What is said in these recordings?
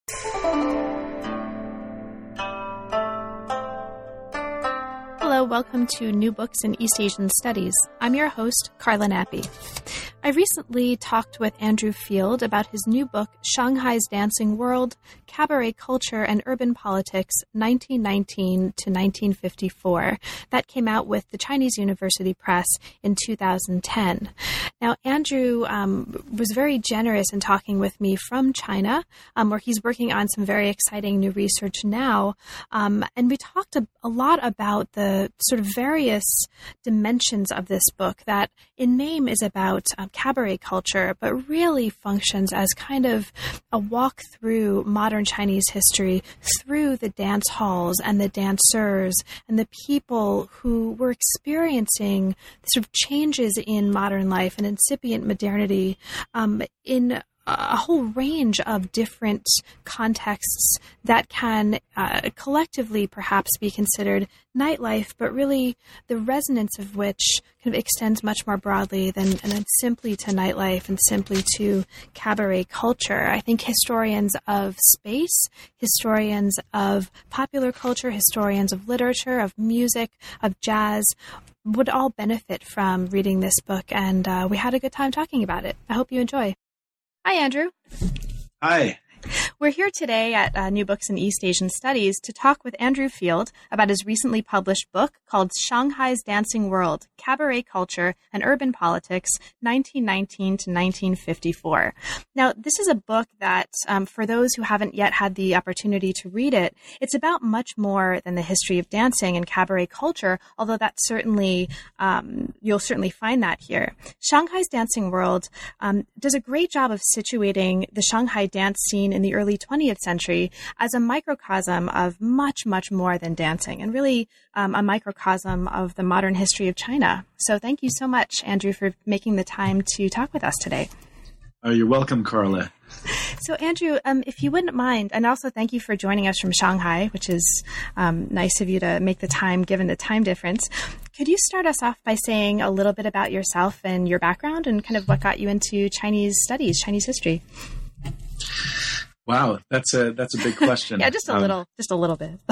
Hello, welcome to New Books in East Asian Studies. I'm your host, Carla Nappi. I recently talked with Andrew Field about his new book, Shanghai's Dancing World, Cabaret Culture and Urban Politics, 1919 to 1954. That came out with the Chinese University Press in 2010. Now, Andrew was very generous in talking with me from China, where he's working on some very exciting new research now. And we talked a lot about the sort of various dimensions of this book that in name is about cabaret culture, but really functions as kind of a walk through modern Chinese history through the dance halls and the dancers and the people who were experiencing sort of changes in modern life and incipient modernity in a whole range of different contexts that can collectively perhaps be considered nightlife, but really the resonance of which kind of extends much more broadly than simply to nightlife and simply to cabaret culture. I think historians of space, historians of popular culture, historians of literature, of music, of jazz would all benefit from reading this book, and we had a good time talking about it. I hope you enjoy. Hi, Andrew. Hi. We're here today at New Books in East Asian Studies to talk with Andrew Field about his recently published book called Shanghai's Dancing World, Cabaret Culture and Urban Politics, 1919 to 1954. Now, this is a book that, for those who haven't yet had the opportunity to read it, it's about much more than the history of dancing and cabaret culture, although that's certainly, you'll certainly find that here. Shanghai's Dancing World does a great job of situating the Shanghai dance scene in the early 20th century as a microcosm of much, much more than dancing, and really a microcosm of the modern history of China. So thank you so much, Andrew, for making the time to talk with us today. Oh, you're welcome, Carla. So, Andrew, if you wouldn't mind, and also thank you for joining us from Shanghai, which is nice of you to make the time given the time difference. Could you start us off by saying a little bit about yourself and your background and kind of what got you into Chinese studies, Chinese history? Wow, that's a big question. Yeah, just a little bit.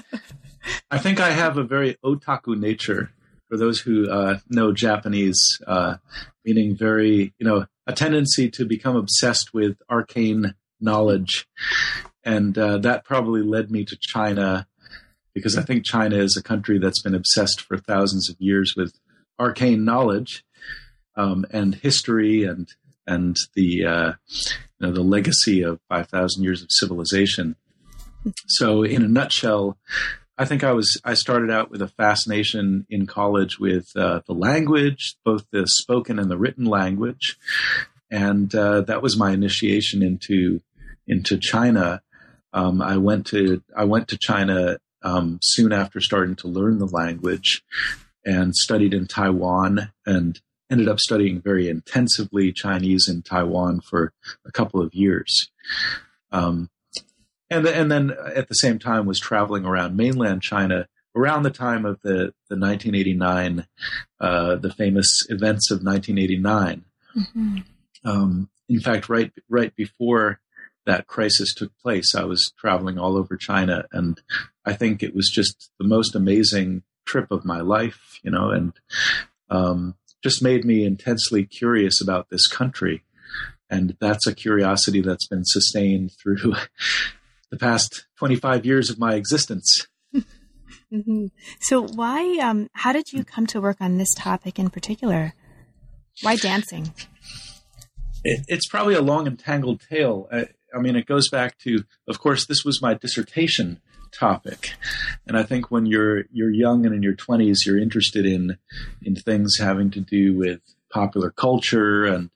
I think I have a very otaku nature. For those who know Japanese, meaning very, a tendency to become obsessed with arcane knowledge. And that probably led me to China, because I think China is a country that's been obsessed for thousands of years with arcane knowledge and history and the the legacy of 5,000 years of civilization. So in a nutshell, I think I started out with a fascination in college with the language, both the spoken and the written language. And that was my initiation into China. I went to China soon after starting to learn the language, and studied in Taiwan, and ended up studying very intensively Chinese in Taiwan for a couple of years. And then at the same time was traveling around mainland China around the time of the 1989, the famous events of 1989. Mm-hmm. In fact, right before that crisis took place, I was traveling all over China, and I think it was just the most amazing trip of my life, and just made me intensely curious about this country. And that's a curiosity that's been sustained through the past 25 years of my existence. Mm-hmm. So how did you come to work on this topic in particular? Why dancing? It's probably a long and tangled tale. I mean, it goes back to, of course, this was my dissertation topic. And I think when you're young and in your 20s, you're interested in things having to do with popular culture. And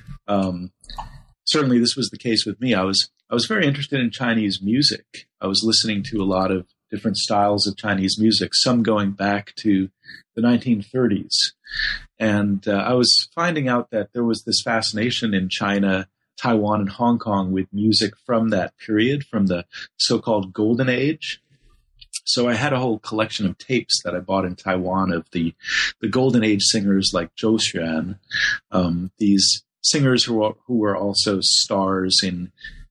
certainly this was the case with me. I was very interested in Chinese music. I was listening to a lot of different styles of Chinese music, some going back to the 1930s. And I was finding out that there was this fascination in China, Taiwan, and Hong Kong with music from that period, from the so-called Golden Age. So I had a whole collection of tapes that I bought in Taiwan of the Golden Age singers like Zhou Xuan, these singers who were also stars in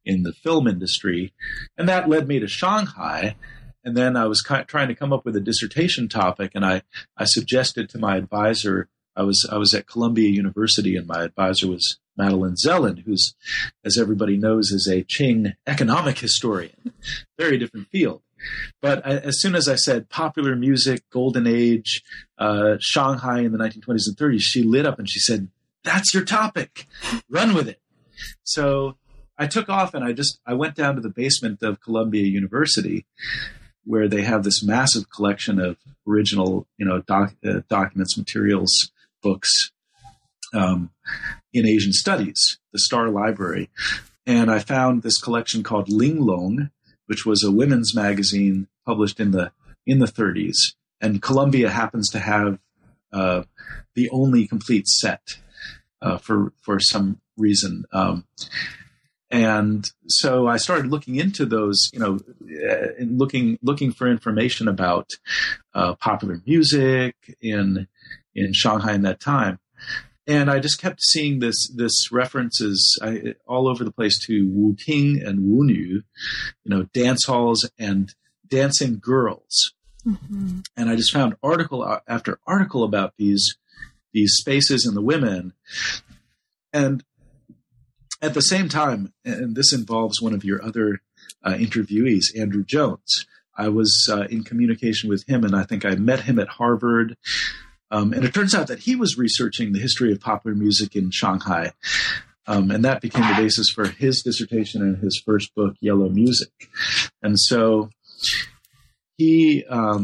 in the film industry. And that led me to Shanghai. And then I was trying to come up with a dissertation topic, and I suggested to my advisor, I was at Columbia University, and my advisor was Madeleine Zelen, who's, as everybody knows, is a Qing economic historian, very different field. But as soon as I said popular music, golden age, Shanghai in the 1920s and 30s, she lit up and she said, "That's your topic. Run with it." So I took off, and I went down to the basement of Columbia University, where they have this massive collection of original, documents, materials, books in Asian studies, the Star Library. And I found this collection called Linglong, which was a women's magazine published in the 30s. And Columbia happens to have the only complete set for some reason. And so I started looking into those, and looking for information about popular music in Shanghai in that time. And I just kept seeing this references all over the place to Wu Ting and Wu Nu, dance halls and dancing girls. Mm-hmm. And I just found article after article about these spaces and the women. And at the same time, and this involves one of your other interviewees, Andrew Jones, I was in communication with him, and I think I met him at Harvard. And it turns out that he was researching the history of popular music in Shanghai. And that became the basis for his dissertation and his first book, Yellow Music. And so he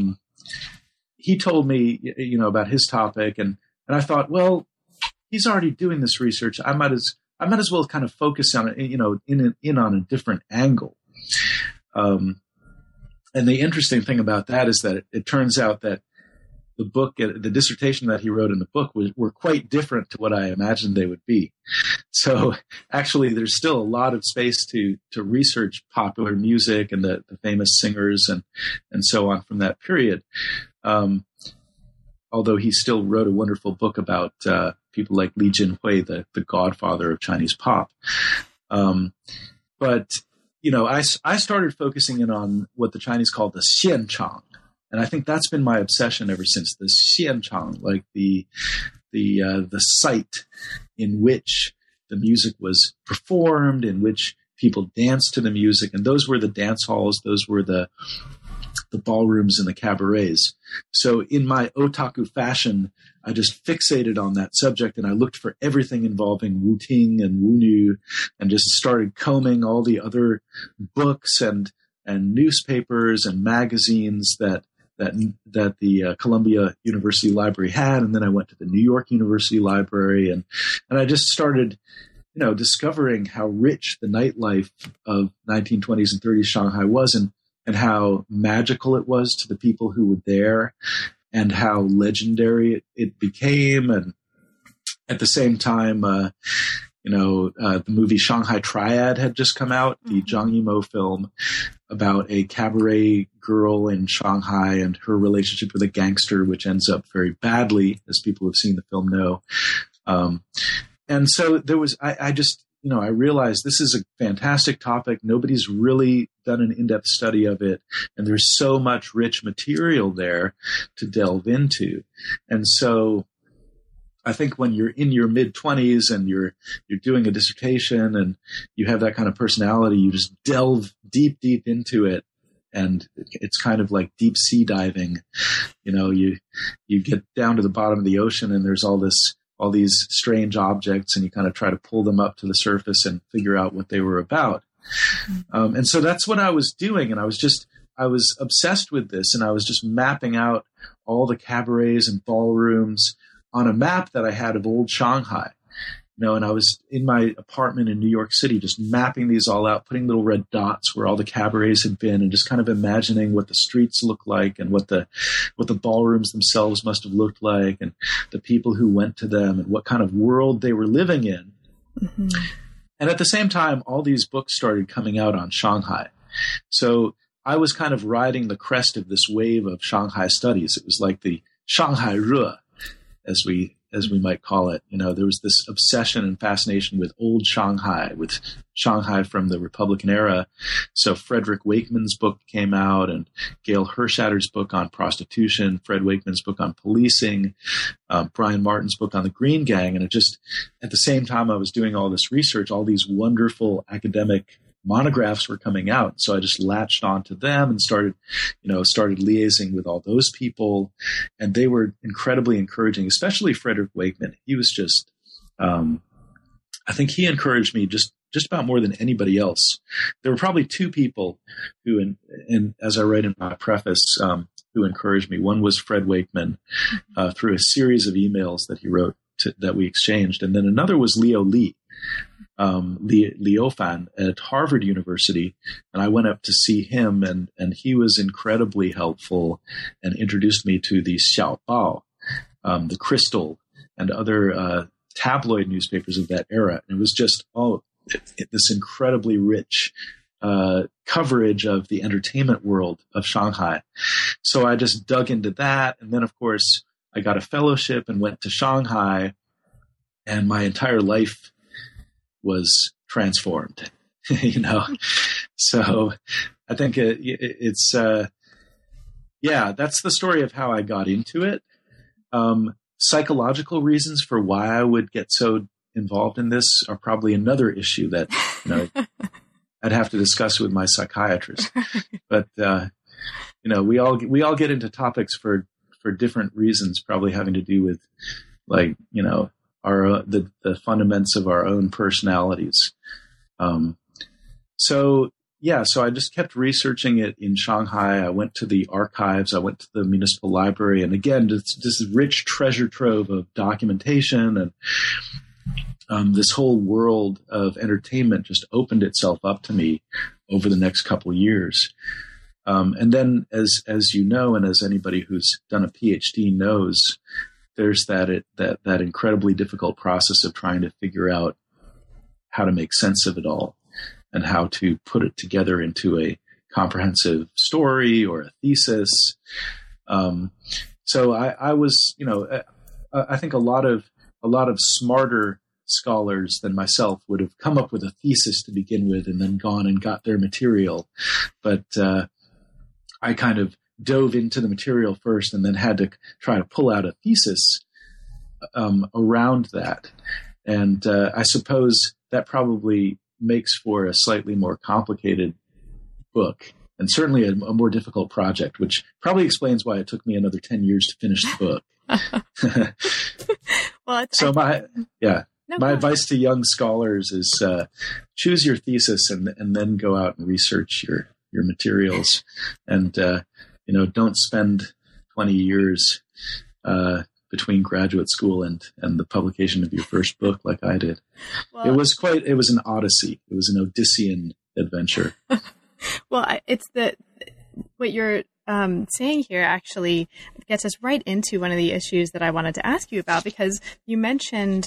told me, about his topic, and I thought, well, he's already doing this research. I might as well kind of focus on it, in on a different angle. And the interesting thing about that is that it turns out that the dissertation that he wrote in the book were quite different to what I imagined they would be. So actually, there's still a lot of space to research popular music and the famous singers and so on from that period. Although he still wrote a wonderful book about people like Li Jinhui, the godfather of Chinese pop. But I started focusing in on what the Chinese call the xianchang. And I think that's been my obsession ever since, the xianchang, like the site in which the music was performed, in which people danced to the music. And those were the dance halls. Those were the ballrooms and the cabarets. So in my otaku fashion, I just fixated on that subject, and I looked for everything involving Wu Ting and Wu Nu, and just started combing all the other books and newspapers and magazines that the Columbia University Library had. And then I went to the New York University Library, and I just started, discovering how rich the nightlife of 1920s and 30s Shanghai was, and how magical it was to the people who were there, and how legendary it became. And at the same time, the movie Shanghai Triad had just come out, the Zhang Yimou film about a cabaret girl in Shanghai and her relationship with a gangster, which ends up very badly, as people who've seen the film know. And so there was, I just, I realized this is a fantastic topic. Nobody's really done an in-depth study of it, and there's so much rich material there to delve into. And so I think when you're in your mid-20s and you're doing a dissertation and you have that kind of personality, you just delve deep into it, and it's kind of like deep sea diving. You get down to the bottom of the ocean, and there's all these strange objects, and you kind of try to pull them up to the surface and figure out what they were about. And so that's what I was doing, and I was obsessed with this, and I was just mapping out all the cabarets and ballrooms on a map that I had of old Shanghai. And I was in my apartment in New York City just mapping these all out, putting little red dots where all the cabarets had been, and just kind of imagining what the streets looked like and what the ballrooms themselves must have looked like, and the people who went to them and what kind of world they were living in. Mm-hmm. And at the same time, all these books started coming out on Shanghai. So I was kind of riding the crest of this wave of Shanghai studies. It was like the Shanghai Re, as we as we might call it. There was this obsession and fascination with old Shanghai, with Shanghai from the Republican era. So Frederick Wakeman's book came out, and Gail Hirschatter's book on prostitution, Fred Wakeman's book on policing, Brian Martin's book on the Green Gang. And it just, at the same time I was doing all this research, all these wonderful academic monographs were coming out. So I just latched onto them and started liaising with all those people. And they were incredibly encouraging, especially Frederick Wakeman. He was just, I think he encouraged me just about more than anybody else. There were probably two people who, and as I write in my preface, who encouraged me. One was Fred Wakeman, through a series of emails that he wrote that we exchanged. And then another was Leo Lee. Leo Fan at Harvard University, and I went up to see him, and he was incredibly helpful and introduced me to the Xiaobao, the Crystal, and other tabloid newspapers of that era. And it was just this incredibly rich coverage of the entertainment world of Shanghai. So I just dug into that, and then of course I got a fellowship and went to Shanghai, and my entire life was transformed, So I think it's that's the story of how I got into it. Psychological reasons for why I would get so involved in this are probably another issue that, I'd have to discuss with my psychiatrist. But, we all get into topics for different reasons, probably having to do with the fundaments of our own personalities. So I just kept researching it in Shanghai. I went to the archives. I went to the municipal library. And again, this rich treasure trove of documentation, and this whole world of entertainment just opened itself up to me over the next couple of years. And then as you know, and as anybody who's done a PhD knows, there's that incredibly difficult process of trying to figure out how to make sense of it all and how to put it together into a comprehensive story or a thesis. So I was, I think a lot of smarter scholars than myself would have come up with a thesis to begin with and then gone and got their material. But I kind of dove into the material first and then had to try to pull out a thesis around that. And I suppose that probably makes for a slightly more complicated book and certainly a more difficult project, which probably explains why it took me another 10 years to finish the book. Well, my advice to young scholars is choose your thesis and then go out and research your materials. And don't spend 20 years between graduate school and the publication of your first book like I did. Well, it was an odyssey. It was an Odyssean adventure. Well, it's what you're saying here actually gets us right into one of the issues that I wanted to ask you about, because you mentioned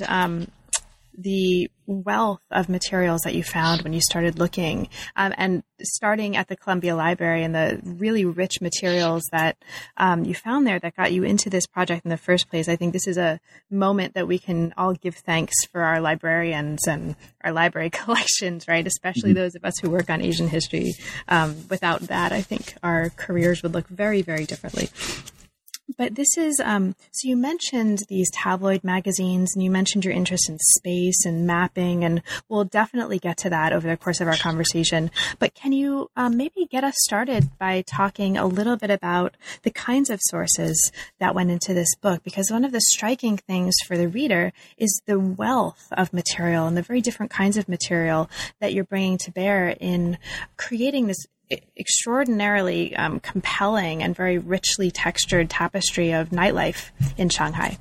the wealth of materials that you found when you started looking, and starting at the Columbia Library and the really rich materials that you found there that got you into this project in the first place. I think this is a moment that we can all give thanks for our librarians and our library collections, right? Especially those of us who work on Asian history. Without that, I think our careers would look very, very differently. But this is, so you mentioned these tabloid magazines, and you mentioned your interest in space and mapping, and we'll definitely get to that over the course of our conversation. But can you maybe get us started by talking a little bit about the kinds of sources that went into this book? Because one of the striking things for the reader is the wealth of material and the very different kinds of material that you're bringing to bear in creating this extraordinarily compelling and very richly textured tapestry of nightlife in Shanghai.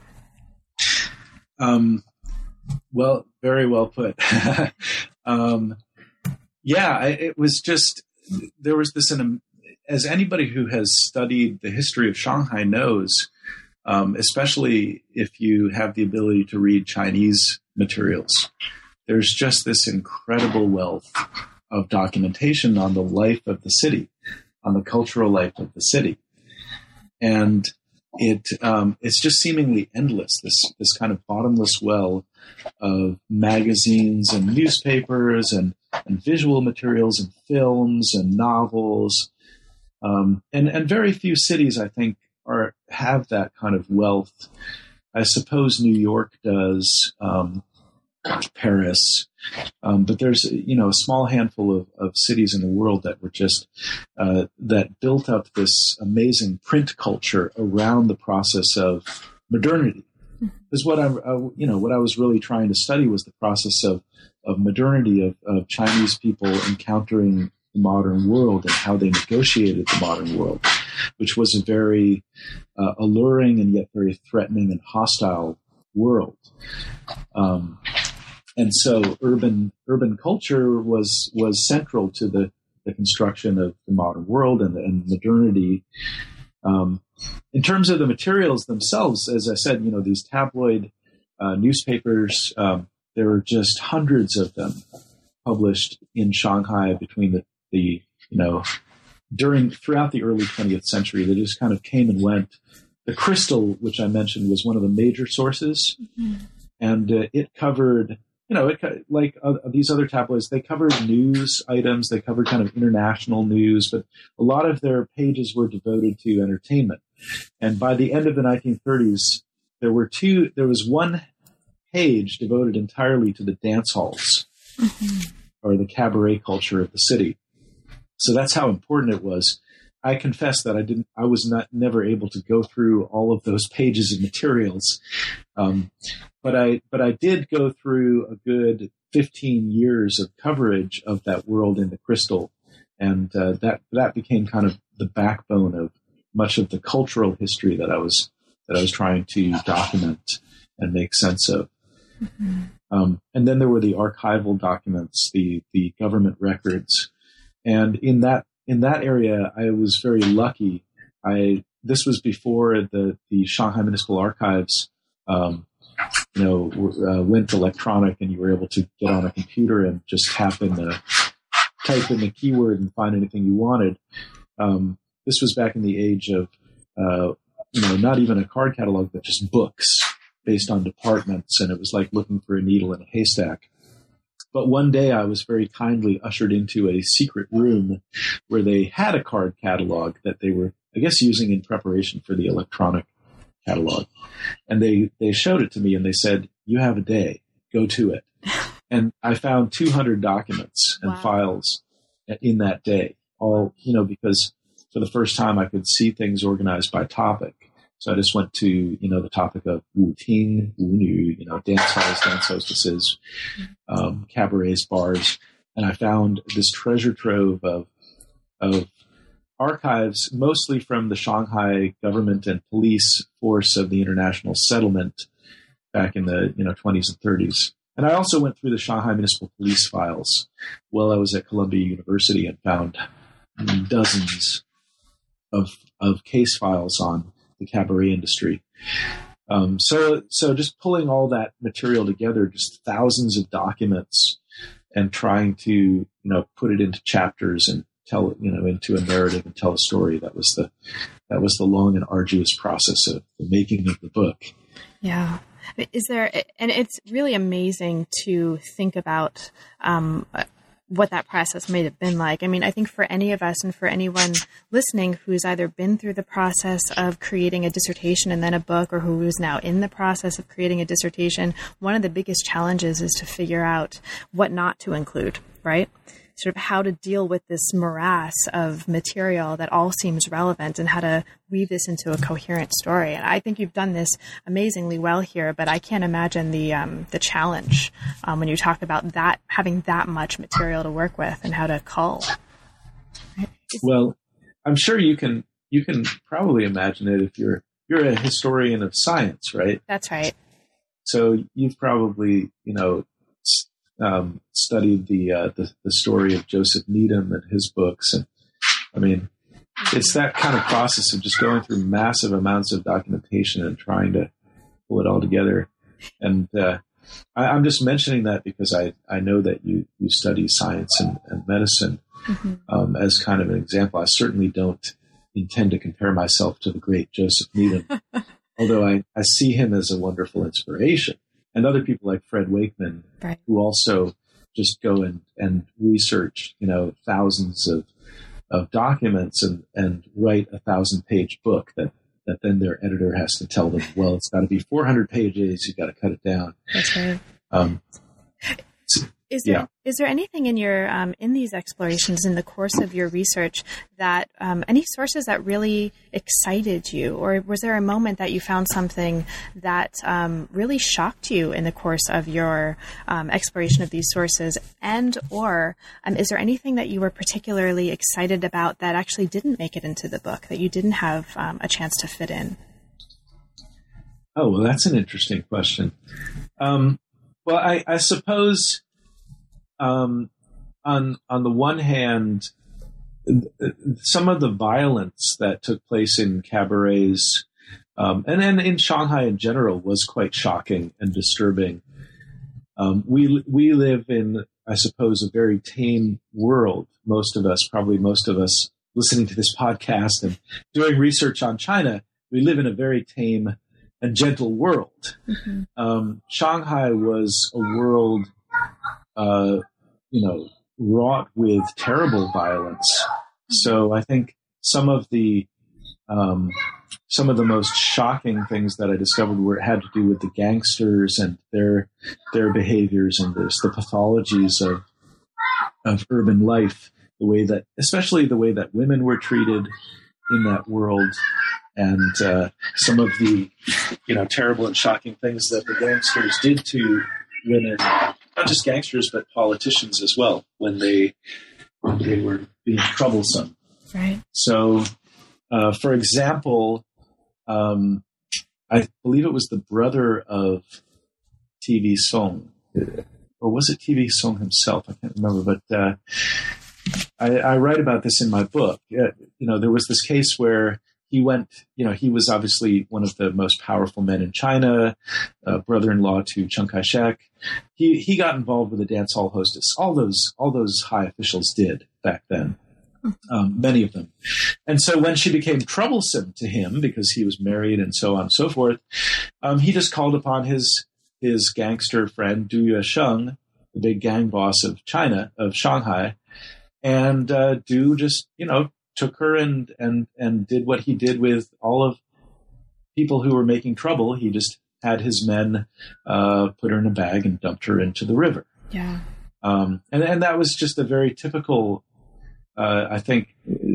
Well, very well put. It was just, there was this, as anybody who has studied the history of Shanghai knows, especially if you have the ability to read Chinese materials, there's just this incredible wealth of documentation on the life of the city, on the cultural life of the city. And it's just seemingly endless. This kind of bottomless well of magazines and newspapers and visual materials and films and novels, and very few cities, I think, have that kind of wealth. I suppose New York does, Paris, but there's a small handful of cities in the world that were just that built up this amazing print culture around the process of modernity. Because what I was really trying to study was the process of modernity, of Chinese people encountering the modern world and how they negotiated the modern world, which was a very alluring and yet very threatening and hostile world. And so urban culture was central to the construction of the modern world and modernity. In terms of the materials themselves, as I said, these tabloid newspapers, there were just hundreds of them published in Shanghai between throughout the early 20th century. They just kind of came and went. The Crystal, which I mentioned, was one of the major sources, and it covered, like these other tabloids, they covered news items, they covered kind of international news, but a lot of their pages were devoted to entertainment. And by the end of the 1930s, there was one page devoted entirely to the dance halls or the cabaret culture of the city. So that's how important it was. I confess that I was never able to go through all of those pages of materials. But I did go through a good 15 years of coverage of that world in the Crystal. And, that became kind of the backbone of much of the cultural history that I was trying to document and make sense of. And then there were the archival documents, the government records. And in that area, I was very lucky. This was before the Shanghai Municipal Archives, went electronic, and you were able to get on a computer and just type in the keyword and find anything you wanted. This was back in the age of, not even a card catalog, but just books based on departments, and it was like looking for a needle in a haystack. But one day I was very kindly ushered into a secret room where they had a card catalog that they were, I guess, using in preparation for the electronic catalog. And they showed it to me and they said, "You have a day, go to it." And I found 200 documents and files in that day, all, because for the first time I could see things organized by topic. So I just went to, the topic of Wu Ting, Wu Nu, dance halls, dance hostesses, cabarets, bars. And I found this treasure trove of archives, mostly from the Shanghai government and police force of the international settlement back in the 20s and 30s. And I also went through the Shanghai Municipal Police files while I was at Columbia University and found dozens of case files on the cabaret industry. So just pulling all that material together, just thousands of documents, and trying to, put it into chapters and tell it, into a narrative and tell a story. That was the long and arduous process of the making of the book. Yeah. And it's really amazing to think about, what that process may have been like. I mean, I think for any of us and for anyone listening who's either been through the process of creating a dissertation and then a book, or who is now in the process of creating a dissertation, one of the biggest challenges is to figure out what not to include, right? Sort of how to deal with this morass of material that all seems relevant and how to weave this into a coherent story. And I think you've done this amazingly well here, but I can't imagine the challenge when you talk about that, having that much material to work with and how to cull. Well, I'm sure you can probably imagine it if you're a historian of science, right? That's right. So you've probably, studied the story of Joseph Needham and his books. And I mean, it's that kind of process of just going through massive amounts of documentation and trying to pull it all together. And I'm just mentioning that because I know that you study science and medicine as kind of an example. I certainly don't, intend to compare myself to the great Joseph Needham, although I see him as a wonderful inspiration. And other people like Fred Wakeman, right, who also just go and research, thousands of documents and write a 1,000-page book that then their editor has to tell them, well, it's got to be 400 pages. You've got to cut it down. That's right. Is there anything in your in these explorations in the course of your research that any sources that really excited you, or was there a moment that you found something that really shocked you in the course of your exploration of these sources, and or is there anything that you were particularly excited about that actually didn't make it into the book, that you didn't have a chance to fit in? Oh, well, that's an interesting question. Well, I suppose. On the one hand, some of the violence that took place in cabarets, and in Shanghai in general, was quite shocking and disturbing. We live in, I suppose, a very tame world. Most of us listening to this podcast and doing research on China, we live in a very tame and gentle world. Mm-hmm. Shanghai was a world wrought with terrible violence. So I think some of the most shocking things that I discovered had to do with the gangsters and their behaviors, and the pathologies of urban life, especially the way that women were treated in that world, and some of the terrible and shocking things that the gangsters did to women. Not just gangsters, but politicians as well, when they were being troublesome. Right. So, for example, I believe it was the brother of TV Song, or was it TV Song himself? I can't remember, but I write about this in my book. There was this case where he was obviously one of the most powerful men in China, brother-in-law to Chiang Kai-shek. He got involved with a dance hall hostess. All those high officials did back then, many of them. And so when she became troublesome to him because he was married and so on and so forth, he just called upon his gangster friend Du Yuesheng, the big gang boss of Shanghai, and Du just took her and did what he did with all of people who were making trouble. He just had his men put her in a bag and dumped her into the river. Yeah. And that was just a very typical, I think,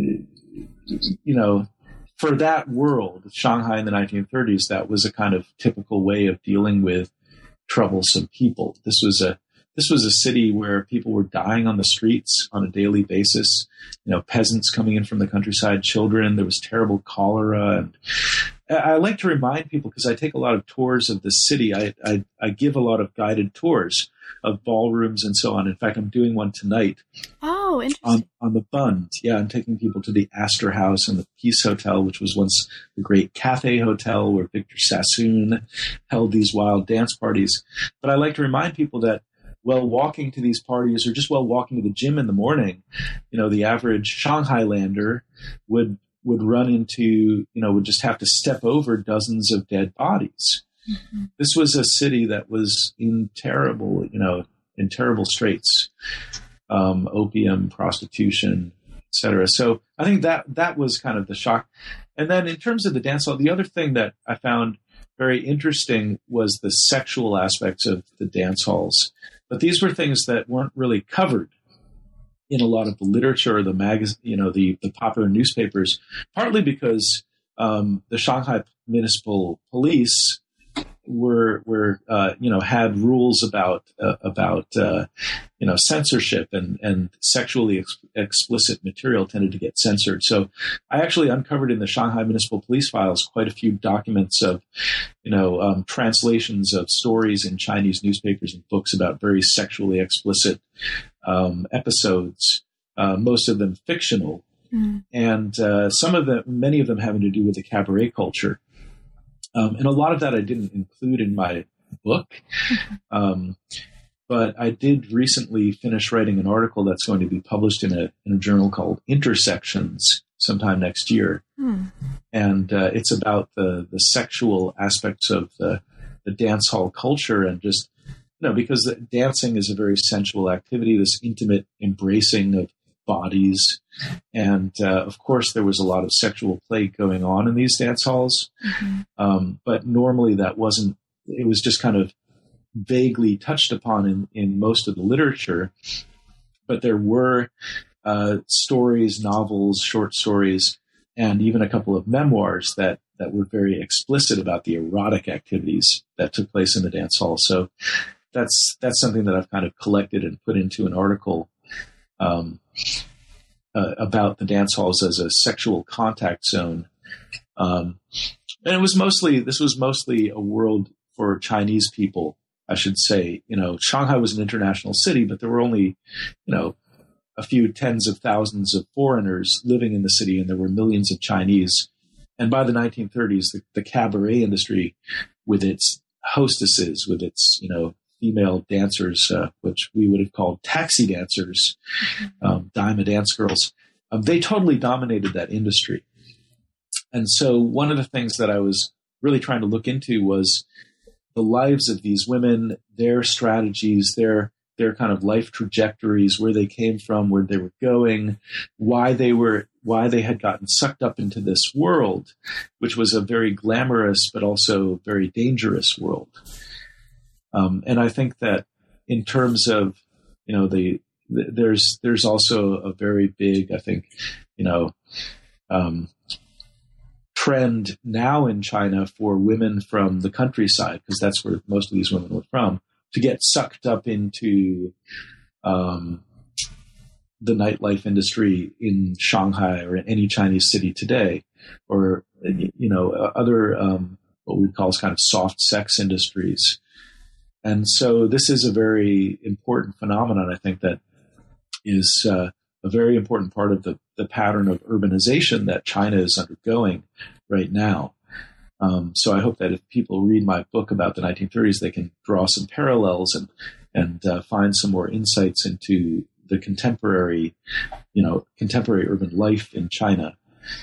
for that world, Shanghai in the 1930s, that was a kind of typical way of dealing with troublesome people. This was a city where people were dying on the streets on a daily basis. Peasants coming in from the countryside, children. There was terrible cholera, and I like to remind people, because I take a lot of tours of the city. I give a lot of guided tours of ballrooms and so on. In fact, I'm doing one tonight. Oh, interesting. On the Bund. Yeah, I'm taking people to the Astor House and the Peace Hotel, which was once the great Cathay Hotel where Victor Sassoon held these wild dance parties. But I like to remind people that while walking to these parties, or just while walking to the gym in the morning, the average Shanghailander would run into, would just have to step over dozens of dead bodies. Mm-hmm. This was a city that was in terrible straits, opium, prostitution, etc. So I think that was kind of the shock. And then in terms of the dance hall, the other thing that I found very interesting was the sexual aspects of the dance halls. But these were things that weren't really covered in a lot of the literature or the magazine, the popular newspapers, partly because the Shanghai Municipal Police had rules about censorship, and sexually explicit material tended to get censored. So I actually uncovered in the Shanghai Municipal Police files quite a few documents of translations of stories in Chinese newspapers and books about very sexually explicit episodes, most of them fictional, and many of them having to do with the cabaret culture. And a lot of that I didn't include in my book. But I did recently finish writing an article that's going to be published in a journal called Intersections. sometime next year. And it's about the sexual aspects of the dance hall culture, and just, because dancing is a very sensual activity, this intimate embracing of bodies. And of course, there was a lot of sexual play going on in these dance halls. But normally it was just kind of vaguely touched upon in most of the literature. But there were stories, novels, short stories, and even a couple of memoirs that were very explicit about the erotic activities that took place in the dance hall. So that's something that I've kind of collected and put into an article about the dance halls as a sexual contact zone. And this was mostly a world for Chinese people, I should say. Shanghai was an international city, but there were only, a few tens of thousands of foreigners living in the city, and there were millions of Chinese. And by the 1930s, the cabaret industry, with its hostesses, with its, female dancers, which we would have called taxi dancers, dime dance girls, they totally dominated that industry. And so one of the things that I was really trying to look into was the lives of these women, their strategies, their kind of life trajectories, where they came from, where they were going, why they had gotten sucked up into this world, which was a very glamorous but also very dangerous world. And I think that in terms of, there's also a very big, I think, trend now in China for women from the countryside, because that's where most of these women were from, to get sucked up into the nightlife industry in Shanghai or in any Chinese city today, or other what we call kind of soft sex industries. And so this is a very important phenomenon, I think, that is a very important part of the pattern of urbanization that China is undergoing right now. So I hope that if people read my book about the 1930s, they can draw some parallels and find some more insights into the contemporary urban life in China.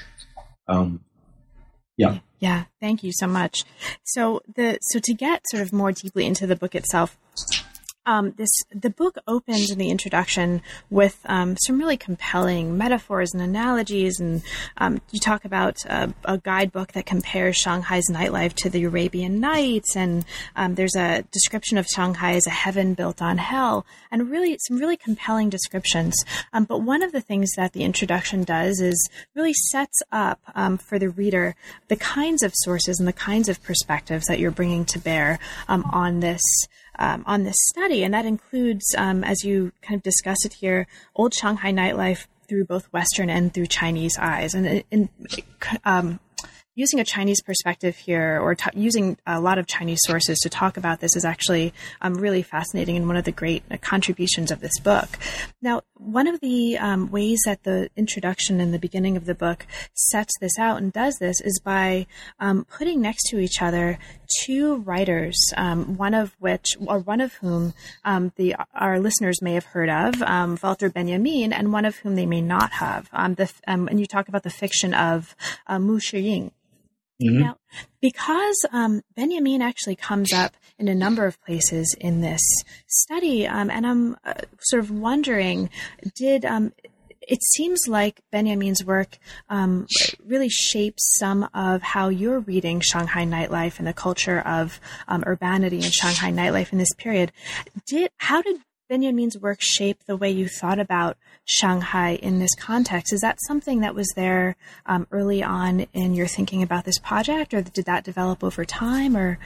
Yeah. Thank you so much. So to get sort of more deeply into the book itself, the book opens in the introduction with some really compelling metaphors and analogies, and you talk about a guidebook that compares Shanghai's nightlife to the Arabian Nights, and there's a description of Shanghai as a heaven built on hell, and really some really compelling descriptions. But one of the things that the introduction does is really sets up for the reader the kinds of sources and the kinds of perspectives that you're bringing to bear on this study. And that includes, as you kind of discuss it here, old Shanghai nightlife through both Western and through Chinese eyes. And using a Chinese perspective here, or using a lot of Chinese sources to talk about this, is actually really fascinating and one of the great contributions of this book. Now, one of the ways that the introduction and the beginning of the book sets this out and does this is by putting next to each other two writers, one of whom our listeners may have heard of, Walter Benjamin, and one of whom they may not have. And you talk about the fiction of Mu Shiying. Mm-hmm. Now, because Benjamin actually comes up in a number of places in this study, and I'm sort of wondering, it seems like Benjamin's work really shapes some of how you're reading Shanghai nightlife and the culture of urbanity in Shanghai nightlife in this period. How did Benjamin's work shape the way you thought about Shanghai in this context? Is that something that was there early on in your thinking about this project, or did that develop over time? Or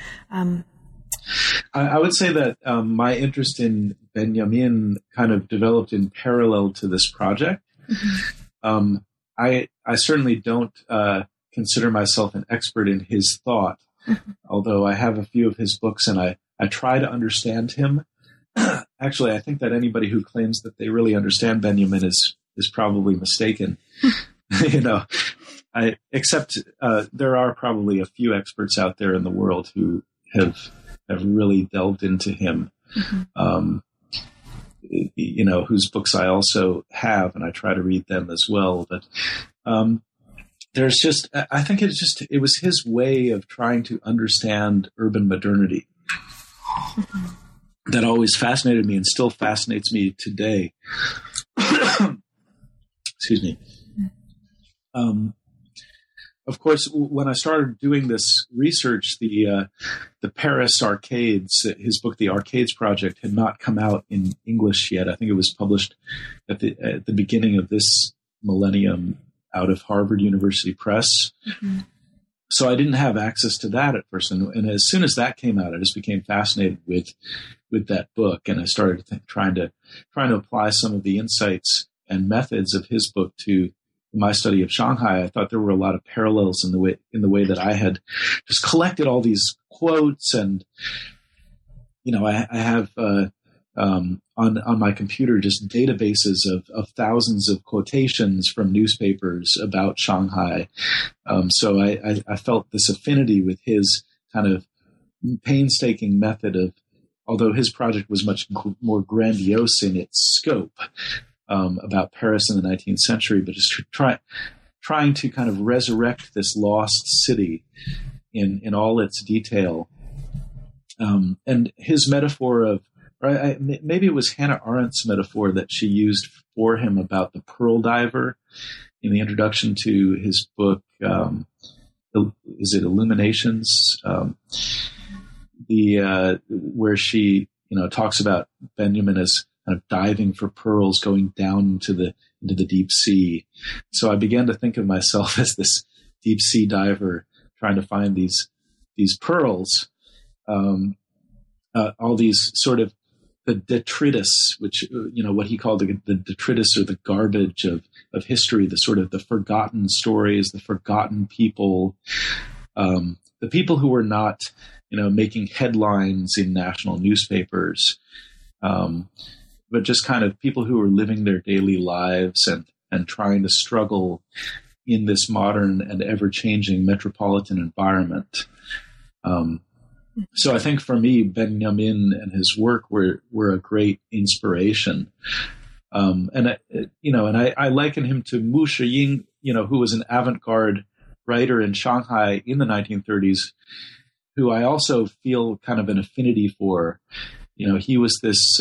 I would say that my interest in Benjamin kind of developed in parallel to this project. Mm-hmm. I certainly don't consider myself an expert in his thought, mm-hmm. although I have a few of his books and I try to understand him. Actually, I think that anybody who claims that they really understand Benjamin is probably mistaken. Except there are probably a few experts out there in the world who have really delved into him, mm-hmm. Whose books I also have, and I try to read them as well. But there's just, I think it was his way of trying to understand urban modernity that always fascinated me and still fascinates me today. Excuse me. Of course, when I started doing this research, the Paris Arcades, his book, The Arcades Project, had not come out in English yet. I think it was published at the beginning of this millennium out of Harvard University Press. Mm-hmm. So I didn't have access to that at first. And as soon as that came out, I just became fascinated with that book. And I started trying to apply some of the insights and methods of his book to my study of Shanghai. I thought there were a lot of parallels in the way that I had just collected all these quotes. And, I have, on my computer, just databases of thousands of quotations from newspapers about Shanghai. So I felt this affinity with his kind of painstaking method of, although his project was much more grandiose in its scope, about Paris in the 19th century, but just trying to kind of resurrect this lost city in all its detail. And his metaphor of, maybe it was Hannah Arendt's metaphor that she used for him about the pearl diver in the introduction to his book. Is it Illuminations? Where she, talks about Benjamin as kind of diving for pearls, going down into the deep sea. So I began to think of myself as this deep sea diver trying to find these pearls, all these sort of the detritus, which, what he called the detritus, or the garbage of history, the sort of the forgotten stories, the forgotten people, the people who were not, making headlines in national newspapers, but just kind of people who were living their daily lives and trying to struggle in this modern and ever-changing metropolitan environment. So I think for me, Benjamin and his work were a great inspiration. And I liken him to Mu Shiying, who was an avant-garde writer in Shanghai in the 1930s, who I also feel kind of an affinity for. He was this,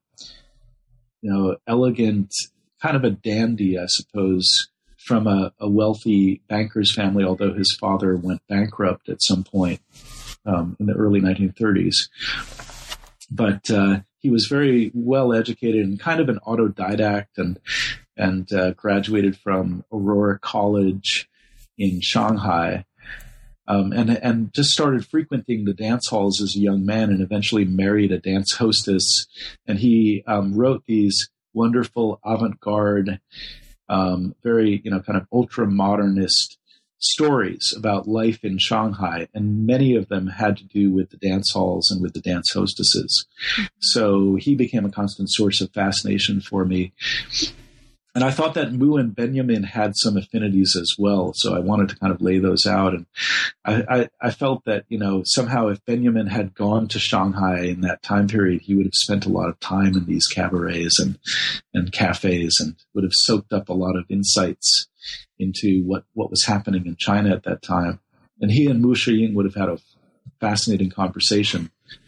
elegant, kind of a dandy, I suppose, from a wealthy banker's family, although his father went bankrupt at some point in the early 1930s. But he was very well educated and kind of an autodidact, and graduated from Aurora College in Shanghai, and just started frequenting the dance halls as a young man, and eventually married a dance hostess. And he wrote these wonderful avant-garde, very kind of ultra-modernist stories about life in Shanghai, and many of them had to do with the dance halls and with the dance hostesses. So he became a constant source of fascination for me. And I thought that Mu and Benjamin had some affinities as well, so I wanted to kind of lay those out. And I felt that, somehow if Benjamin had gone to Shanghai in that time period, he would have spent a lot of time in these cabarets and cafes, and would have soaked up a lot of insights into what was happening in China at that time. And he and Mu Shiying would have had a fascinating conversation,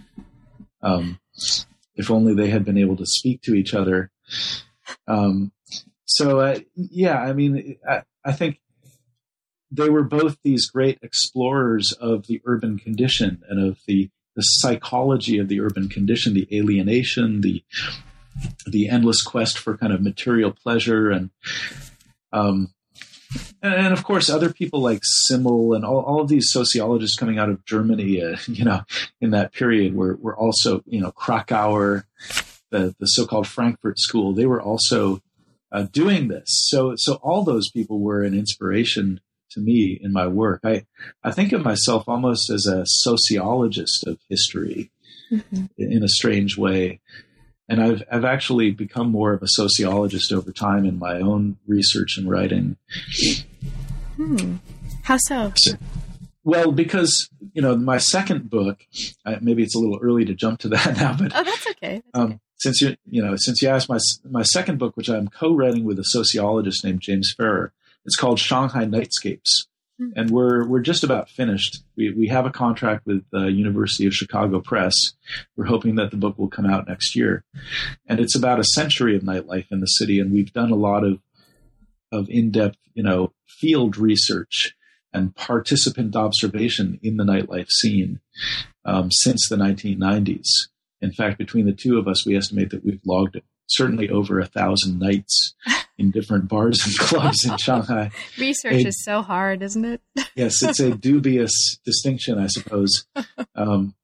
if only they had been able to speak to each other. I think they were both these great explorers of the urban condition and of the psychology of the urban condition, the alienation, the endless quest for kind of material pleasure, and of course other people like Simmel and all of these sociologists coming out of Germany, in that period were also, Krakauer, the so-called Frankfurt School, they were also doing this. So all those people were an inspiration to me in my work. I think of myself almost as a sociologist of history, mm-hmm. in a strange way. And I've actually become more of a sociologist over time in my own research and writing. How so? Well, because, my second book, maybe it's a little early to jump to that now, but that's okay. That's okay. Since you asked, my second book, which I'm co-writing with a sociologist named James Farrer, It's called Shanghai Nightscapes. And we're just about finished. We have a contract with the University of Chicago Press. We're hoping that the book will come out next year. And it's about a century of nightlife in the city. And we've done a lot of in-depth, field research and participant observation in the nightlife scene since the 1990s. In fact, between the two of us, we estimate that we've logged certainly over 1,000 nights in different bars and clubs in Shanghai. Research is so hard, isn't it? Yes, it's a dubious distinction, I suppose. Some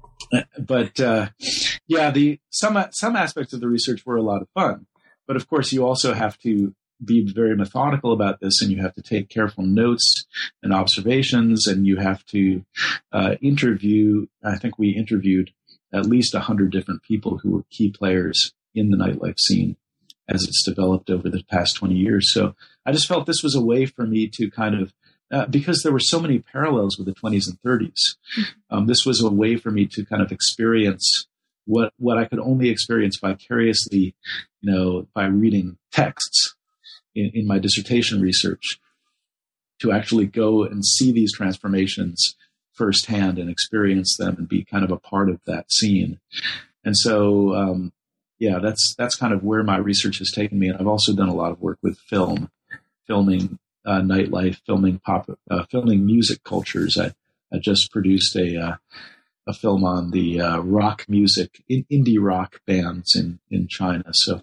aspects of the research were a lot of fun. But of course, you also have to be very methodical about this, and you have to take careful notes and observations, and you have to interview. I think we interviewed at least 100 different people who were key players in the nightlife scene as it's developed over the past 20 years. So I just felt this was a way for me to kind of, because there were so many parallels with the 20s and 30s, this was a way for me to kind of experience what I could only experience vicariously, by reading texts in my dissertation research, to actually go and see these transformations firsthand and experience them and be kind of a part of that scene. And so, that's kind of where my research has taken me. And I've also done a lot of work with filming nightlife, filming music cultures. I just produced a film on the rock music, indie rock bands in China. So,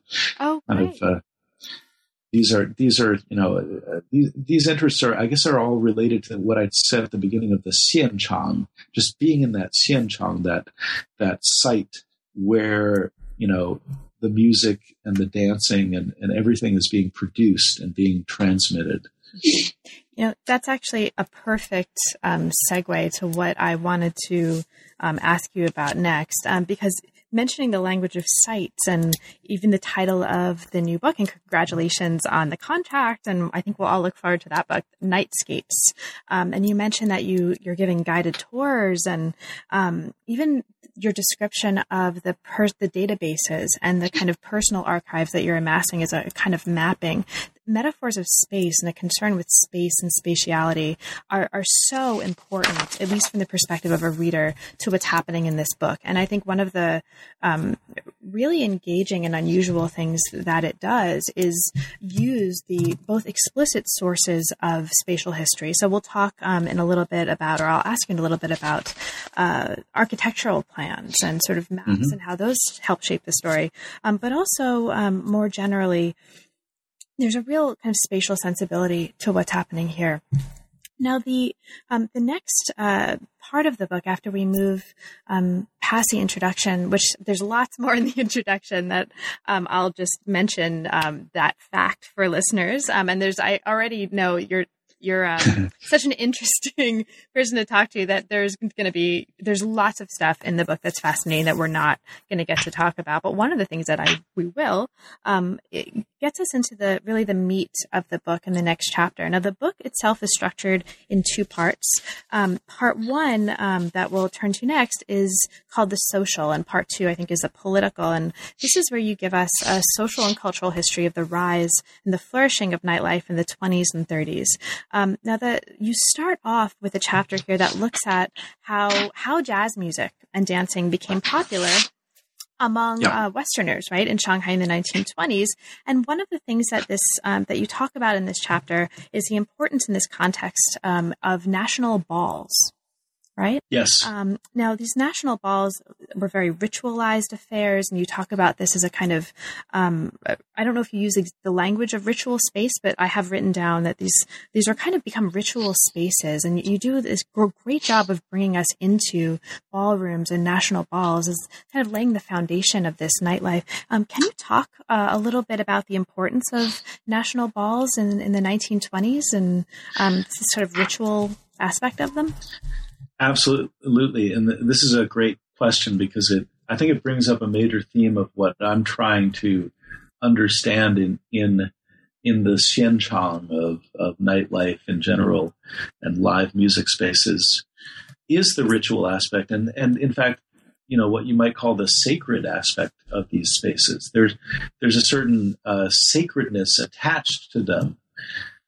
these interests are all related to what I'd said at the beginning of the Xianchang, just being in that Xianchang, that site where, the music and the dancing and everything is being produced and being transmitted. That's actually a perfect segue to what I wanted to ask you about next, because mentioning the language of sights and even the title of the new book, and congratulations on the contract, and I think we'll all look forward to that book, Nightscapes. And you mentioned that you're giving guided tours, and even your description of the databases and the kind of personal archives that you're amassing is a kind of mapping. Metaphors of space and a concern with space and spatiality are so important, at least from the perspective of a reader, to what's happening in this book. And I think one of the really engaging and unusual things that it does is use the both explicit sources of spatial history. So we'll talk in a little bit about, or I'll ask you in a little bit about architectural plans and sort of maps and how those help shape the story. But also more generally, there's a real kind of spatial sensibility to what's happening here. Now, the next part of the book, after we move past the introduction, which there's lots more in the introduction that I'll just mention that fact for listeners. And I already know you're such an interesting person to talk to that there's lots of stuff in the book that's fascinating that we're not going to get to talk about. But one of the things that we will, it gets us into the meat of the book in the next chapter. Now, the book itself is structured in two parts. Part one that we'll turn to next is called the social, and part two, I think, is the political. And this is where you give us a social and cultural history of the rise and the flourishing of nightlife in the 20s and 30s. Now that you start off with a chapter here that looks at how jazz music and dancing became popular among Westerners, right, in Shanghai in the 1920s. And one of the things that that you talk about in this chapter is the importance in this context of national balls. Right? Yes. Now, these national balls were very ritualized affairs, and you talk about this as a kind of, I don't know if you use the language of ritual space, but I have written down that these are kind of become ritual spaces, and you do this great job of bringing us into ballrooms and national balls as kind of laying the foundation of this nightlife. Can you talk a little bit about the importance of national balls in the 1920s and this sort of ritual aspect of them? Absolutely. And this is a great question because I think it brings up a major theme of what I'm trying to understand in the xianchang of nightlife in general and live music spaces is the ritual aspect. And in fact, what you might call the sacred aspect of these spaces. There's a certain sacredness attached to them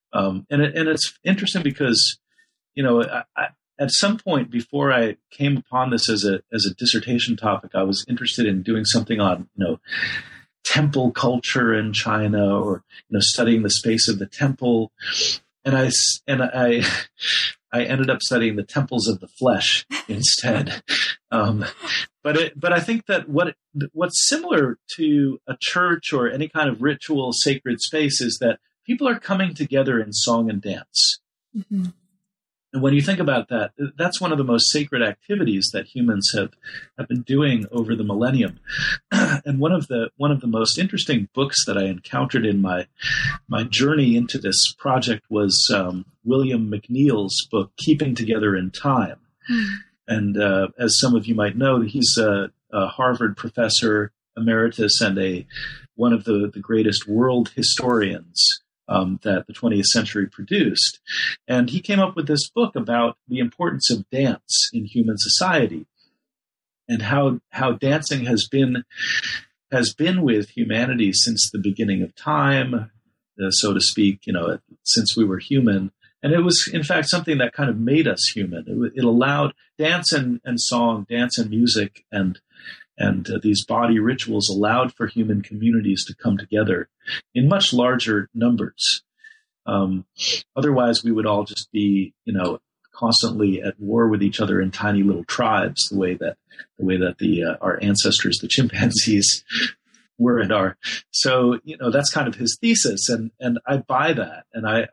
And it's interesting because, at some point before I came upon this as a dissertation topic, I was interested in doing something on, temple culture in China, or, studying the space of the temple. And I ended up studying the temples of the flesh instead. But I think that what's similar to a church or any kind of ritual sacred space is that people are coming together in song and dance. Mm-hmm. And when you think about that, that's one of the most sacred activities that humans have been doing over the millennium. And one of the most interesting books that I encountered in my journey into this project was William McNeill's book, Keeping Together in Time. Mm. And as some of you might know, he's a Harvard professor emeritus and one of the greatest world historians that the 20th century produced. And he came up with this book about the importance of dance in human society and how dancing has been with humanity since the beginning of time, so to speak, since we were human. And it was, in fact, something that kind of made us human. It allowed dance and song, dance and music, and these body rituals allowed for human communities to come together in much larger numbers. Otherwise, we would all just be, constantly at war with each other in tiny little tribes, the way that our ancestors, the chimpanzees, were and are. So, that's kind of his thesis, and I buy that, and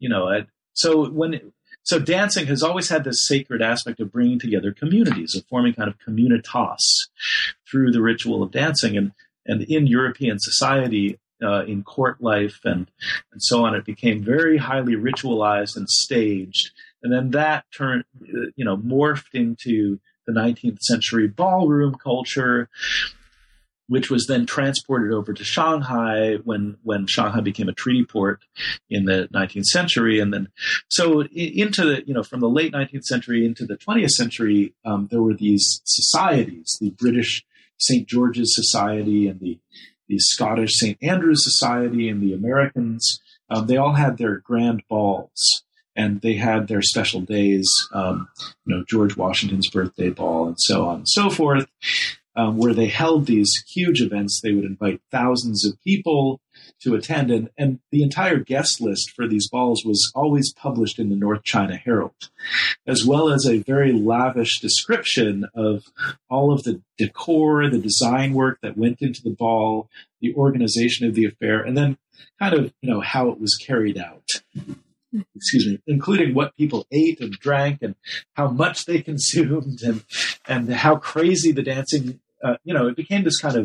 So dancing has always had this sacred aspect of bringing together communities, of forming kind of communitas through the ritual of dancing. And in European society, in court life and so on, it became very highly ritualized and staged. And then that turned, morphed into the 19th century ballroom culture, which was then transported over to Shanghai when Shanghai became a treaty port in the 19th century. And then, so into from the late 19th century into the 20th century, there were these societies, the British St. George's Society and the Scottish St. Andrew's Society and the Americans. They all had their grand balls and they had their special days, George Washington's birthday ball and so on and so forth. Where they held these huge events. They would invite thousands of people to attend, and the entire guest list for these balls was always published in the North China Herald, as well as a very lavish description of all of the decor, the design work that went into the ball, the organization of the affair, and then kind of, how it was carried out. Including what people ate and drank and how much they consumed and how crazy the dancing, it became this kind of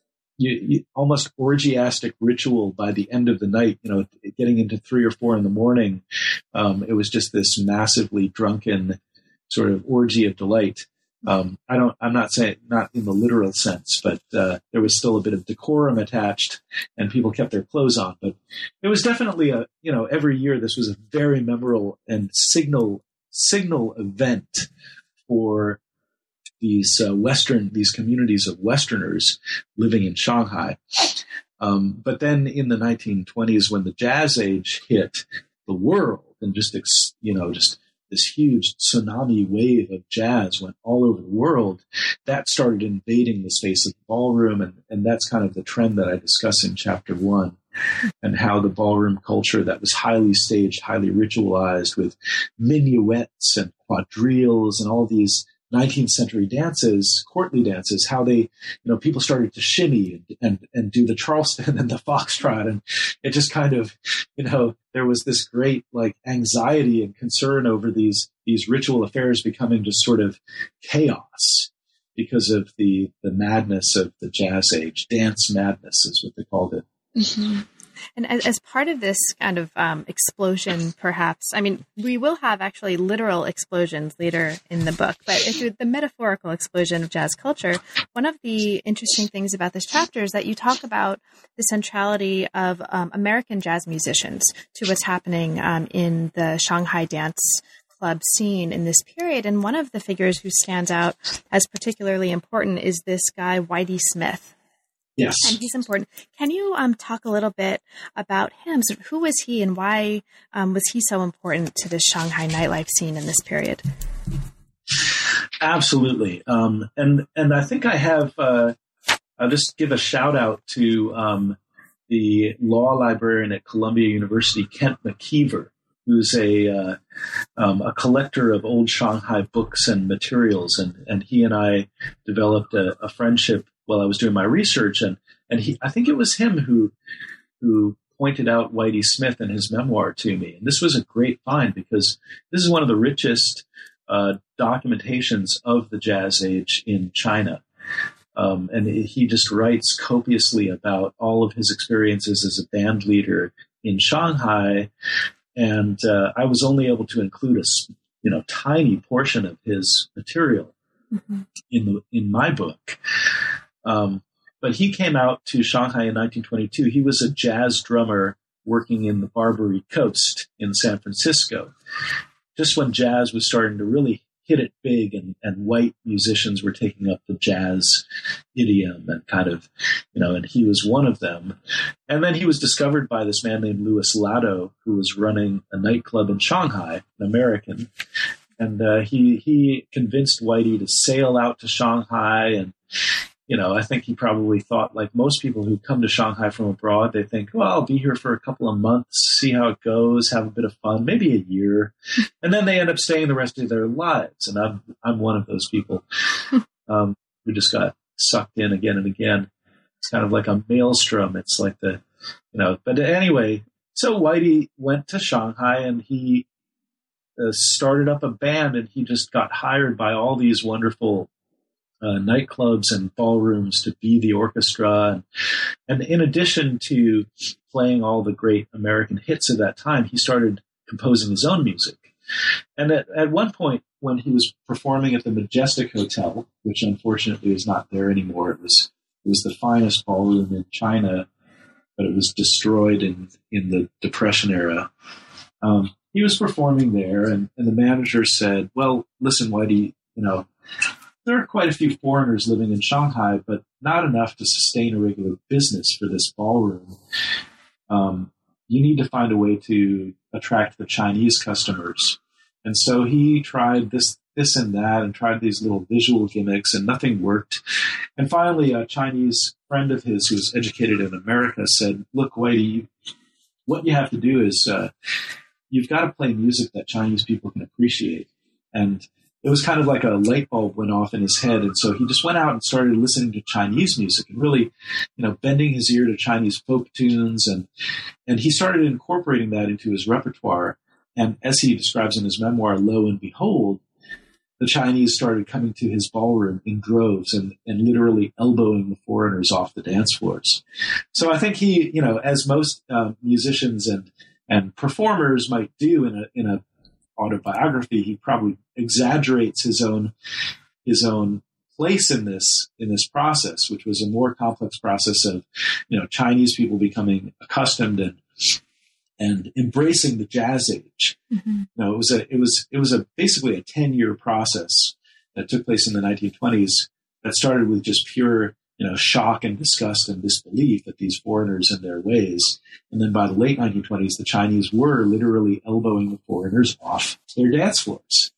almost orgiastic ritual by the end of the night, getting into 3 or 4 in the morning. It was just this massively drunken sort of orgy of delight. I'm not saying not in the literal sense, but there was still a bit of decorum attached and people kept their clothes on. But it was definitely every year this was a very memorable and signal event for these communities of Westerners living in Shanghai. But then in the 1920s, when the Jazz Age hit the world and just this huge tsunami wave of jazz went all over the world, that started invading the space of the ballroom. And that's kind of the trend that I discuss in chapter 1, and how the ballroom culture that was highly staged, highly ritualized with minuets and quadrilles and all these 19th century dances, courtly dances, how they, people started to shimmy and do the Charleston and the foxtrot. And it just kind of, there was this great anxiety and concern over these ritual affairs becoming just sort of chaos because of the madness of the Jazz Age. Dance madness is what they called it. Mm-hmm. And as part of this kind of explosion, perhaps, we will have actually literal explosions later in the book, but if the metaphorical explosion of jazz culture, one of the interesting things about this chapter is that you talk about the centrality of American jazz musicians to what's happening in the Shanghai dance club scene in this period. And one of the figures who stands out as particularly important is this guy, Whitey Smith. Yes. And he's important. Can you talk a little bit about him? So who was he, and why was he so important to the Shanghai nightlife scene in this period? Absolutely. And I think I have, I'll just give a shout out to the law librarian at Columbia University, Kent McKeever, who's a collector of old Shanghai books and materials. And he and I developed a friendship while I was doing my research. And I think it was him who pointed out Whitey Smith in his memoir to me. And this was a great find because this is one of the richest documentations of the jazz age in China. And he just writes copiously about all of his experiences as a band leader in Shanghai. And I was only able to include a tiny portion of his material in my book. But he came out to Shanghai in 1922. He was a jazz drummer working in the Barbary Coast in San Francisco, just when jazz was starting to really hit it big, and white musicians were taking up the jazz idiom and kind of, and he was one of them. And then he was discovered by this man named Louis Lado, who was running a nightclub in Shanghai, an American. And he convinced Whitey to sail out to Shanghai. And, I think he probably thought, like most people who come to Shanghai from abroad, they think, well, I'll be here for a couple of months, see how it goes, have a bit of fun, maybe a year. And then they end up staying the rest of their lives. And I'm one of those people who just got sucked in again and again. It's kind of like a maelstrom. It's like but anyway, so Whitey went to Shanghai and he started up a band, and he just got hired by all these wonderful nightclubs and ballrooms to be the orchestra. And in addition to playing all the great American hits of that time, he started composing his own music. And at one point, when he was performing at the Majestic Hotel, which unfortunately is not there anymore, it was the finest ballroom in China, but it was destroyed in the Depression era. He was performing there, and the manager said, well, listen, Whitey, there are quite a few foreigners living in Shanghai, but not enough to sustain a regular business for this ballroom. You need to find a way to attract the Chinese customers. And so he tried this and that and tried these little visual gimmicks, and nothing worked. And finally, a Chinese friend of his who was educated in America said, look, Whitey, what you have to do is you've got to play music that Chinese people can appreciate. And it was kind of like a light bulb went off in his head. And so he just went out and started listening to Chinese music and really, bending his ear to Chinese folk tunes. And he started incorporating that into his repertoire. And as he describes in his memoir, lo and behold, the Chinese started coming to his ballroom in droves and literally elbowing the foreigners off the dance floors. So I think he, as most musicians and performers might do in a autobiography, he probably exaggerates his own place in this process, which was a more complex process of Chinese people becoming accustomed and embracing the jazz age. It was basically a 10-year process that took place in the 1920s that started with just pure shock and disgust and disbelief at these foreigners and their ways. And then by the late 1920s, the Chinese were literally elbowing the foreigners off their dance floors.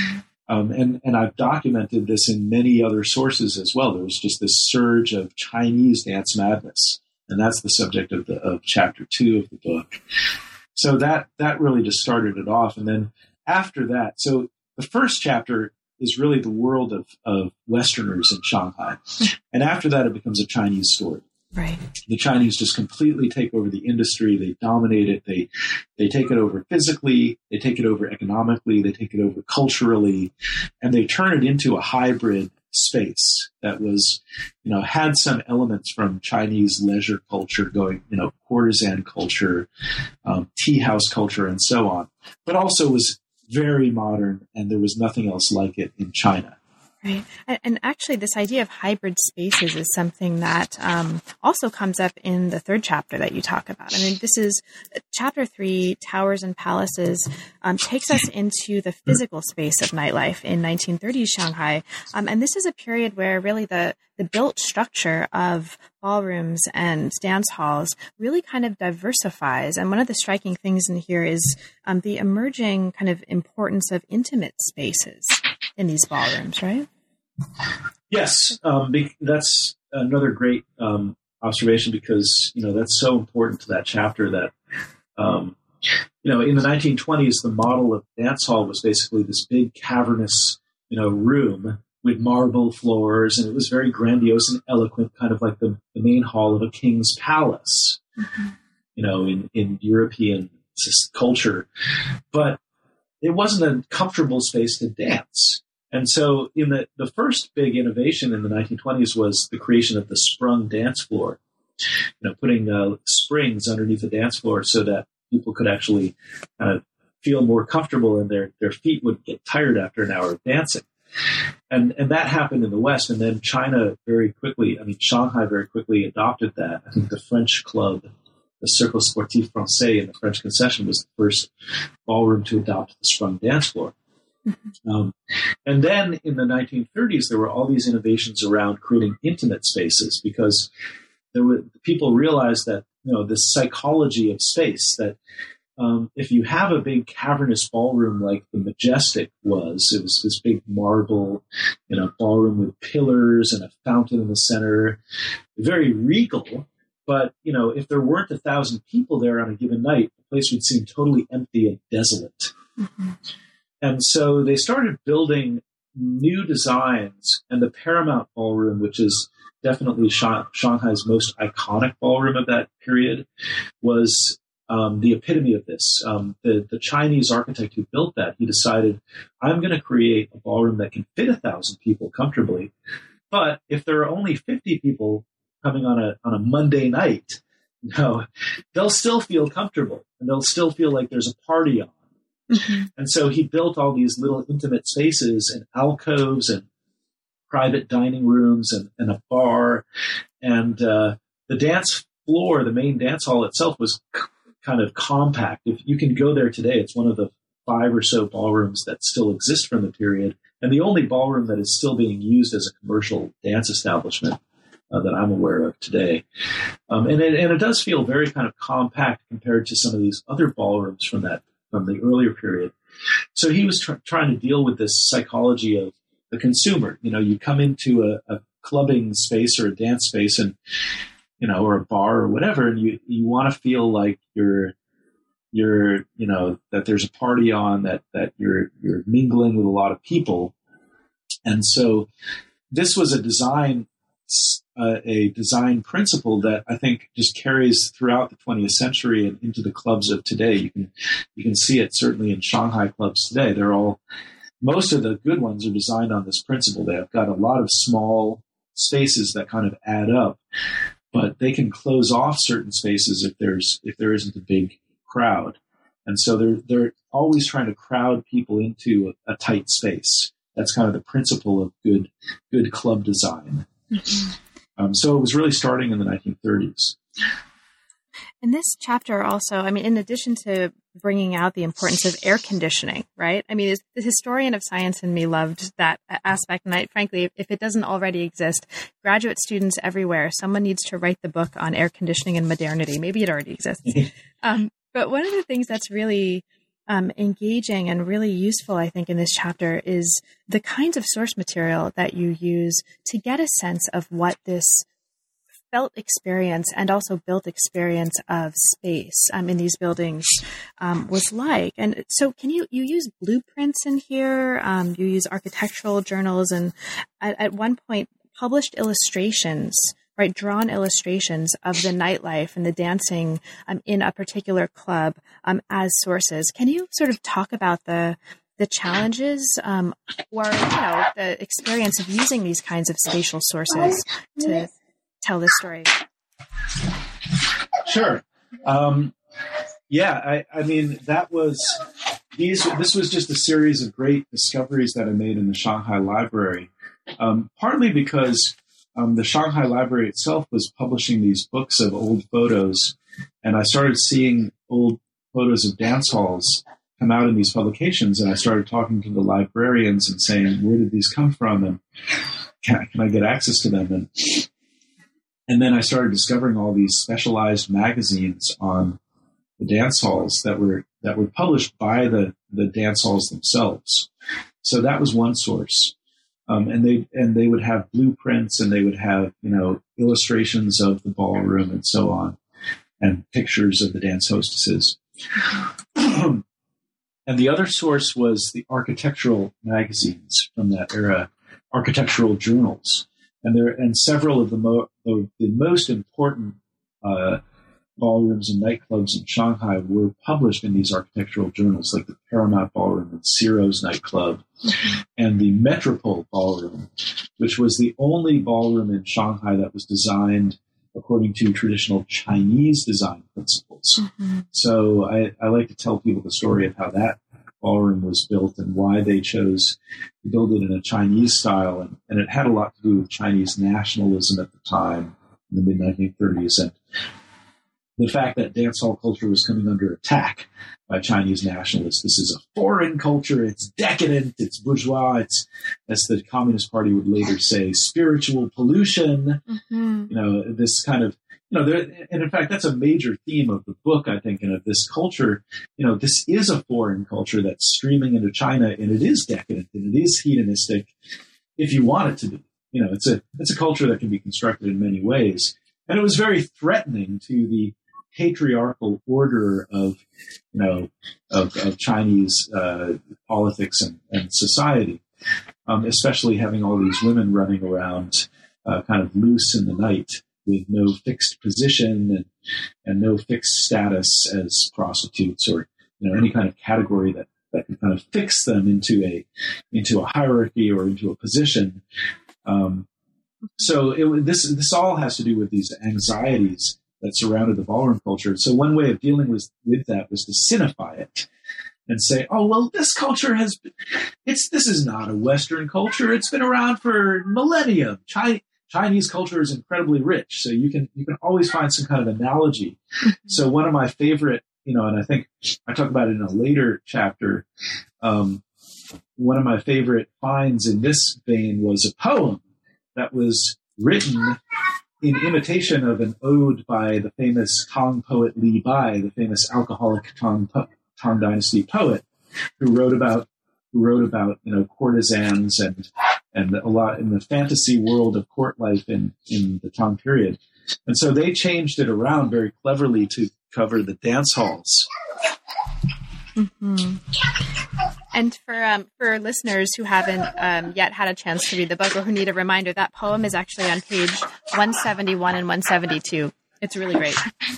And I've documented this in many other sources as well. There was just this surge of Chinese dance madness. And that's the subject of chapter 2 of the book. So that really just started it off. And then after that, so the first chapter is really the world of Westerners in Shanghai. And after that, it becomes a Chinese story. Right. The Chinese just completely take over the industry. They dominate it. They take it over physically. They take it over economically. They take it over culturally. And they turn it into a hybrid space that was, had some elements from Chinese leisure culture going, courtesan culture, tea house culture, and so on, but also was very modern, and there was nothing else like it in China. Right. And actually, this idea of hybrid spaces is something that also comes up in the third chapter that you talk about. I mean, this is chapter 3, Towers and Palaces, takes us into the physical space of nightlife in 1930s Shanghai. And this is a period where really the built structure of ballrooms and dance halls really kind of diversifies. And one of the striking things in here is the emerging kind of importance of intimate spaces in these ballrooms, right? Yes, that's another great observation because, that's so important to that chapter that, in the 1920s, the model of dance hall was basically this big cavernous, room with marble floors, and it was very grandiose and eloquent, kind of like the main hall of a king's palace, in European culture. But it wasn't a comfortable space to dance. And so in the first big innovation in the 1920s was the creation of the sprung dance floor, putting springs underneath the dance floor so that people could actually feel more comfortable and their feet would get tired after an hour of dancing. And that happened in the West. And then Shanghai very quickly adopted that. I think the French club, the Cercle Sportif Français in the French Concession, was the first ballroom to adopt the sprung dance floor. And then in the 1930s, there were all these innovations around creating intimate spaces because people realized that, this psychology of space, that if you have a big cavernous ballroom like the Majestic it was this big marble, ballroom with pillars and a fountain in the center, very regal. But, if there weren't 1,000 people there on a given night, the place would seem totally empty and desolate. Mm-hmm. And so they started building new designs, and the Paramount Ballroom, which is definitely Shanghai's most iconic ballroom of that period, was the epitome of this. The Chinese architect who built that, he decided, I'm going to create a ballroom that can fit 1,000 people comfortably. But if there are only 50 people coming on a Monday night, they'll still feel comfortable and they'll still feel like there's a party on. Mm-hmm. And so he built all these little intimate spaces and alcoves and private dining rooms and a bar. And the dance floor, the main dance hall itself, was kind of compact. If you can go there today, it's one of the 5 or so ballrooms that still exist from the period, and the only ballroom that is still being used as a commercial dance establishment that I'm aware of today. And it does feel very kind of compact compared to some of these other ballrooms from the earlier period. So he was trying to deal with this psychology of the consumer. You come into a clubbing space or a dance space and, or a bar or whatever, and you want to feel like you're, that there's a party on, that you're mingling with a lot of people. And so this was a design principle that I think just carries throughout the 20th century and into the clubs of today. You can see it certainly in Shanghai clubs today. Most of the good ones are designed on this principle. They have got a lot of small spaces that kind of add up, but they can close off certain spaces if there isn't a big crowd. And so they're always trying to crowd people into a tight space. That's kind of the principle of good club design. Mm-hmm. So it was really starting in the 1930s. In this chapter also, in addition to bringing out the importance of air conditioning, right? The historian of science in me loved that aspect. And frankly, if it doesn't already exist, graduate students everywhere, someone needs to write the book on air conditioning and modernity. Maybe it already exists. But one of the things that's really engaging and really useful, I think, in this chapter is the kinds of source material that you use to get a sense of what this felt experience and also built experience of space in these buildings was like. And so you use blueprints in here, you use architectural journals, and at one point published illustrations, right, drawn illustrations of the nightlife and the dancing in a particular club as sources. Can you sort of talk about the challenges or the experience of using these kinds of spatial sources to tell this story? Sure. This was just a series of great discoveries that I made in the Shanghai Library. partly because the Shanghai Library itself was publishing these books of old photos, and I started seeing old photos of dance halls come out in these publications, and I started talking to the librarians and saying, where did these come from, and can I get access to them? And then I started discovering all these specialized magazines on the dance halls that were published by the dance halls themselves. So that was one source. And they would have blueprints, and they would have, illustrations of the ballroom and so on, and pictures of the dance hostesses. And the other source was the architectural magazines from that era, architectural journals. And several of the most important ballrooms and nightclubs in Shanghai were published in these architectural journals, like the Paramount Ballroom and Ciro's nightclub, and the Metropole Ballroom, which was the only ballroom in Shanghai that was designed according to traditional Chinese design principles. Mm-hmm. So I like to tell people the story of how that ballroom was built and why they chose to build it in a Chinese style. And it had a lot to do with Chinese nationalism at the time, in the mid-1930s, and the fact that dance hall culture was coming under attack by Chinese nationalists. This is a foreign culture. It's decadent. It's bourgeois. It's, as the Communist Party would later say, spiritual pollution. Mm-hmm. This kind of, and in fact, that's a major theme of the book, I think, and of this culture. This is a foreign culture that's streaming into China, and it is decadent, and it is hedonistic, if you want it to be. It's a culture that can be constructed in many ways. And it was very threatening to the patriarchal order of Chinese politics and society, especially having all these women running around kind of loose in the night with no fixed position and no fixed status as prostitutes or any kind of category that can kind of fix them into a hierarchy or into a position. So this all has to do with these anxieties that surrounded the ballroom culture. So one way of dealing with that was to cinify it and say, oh, well, this culture this is not a Western culture. It's been around for millennia. Chinese culture is incredibly rich. So you can always find some kind of analogy. So one of my favorite, and I think I talk about it in a later chapter, one of my favorite finds in this vein was a poem that was written in imitation of an ode by the famous Tang poet Li Bai, the famous alcoholic Tang Dynasty poet, who wrote about courtesans and a lot in the fantasy world of court life in the Tang period. And so they changed it around very cleverly to cover the dance halls. Mm-hmm. And for listeners who haven't yet had a chance to read the book or who need a reminder, that poem is actually on page 171 and 172. It's really great.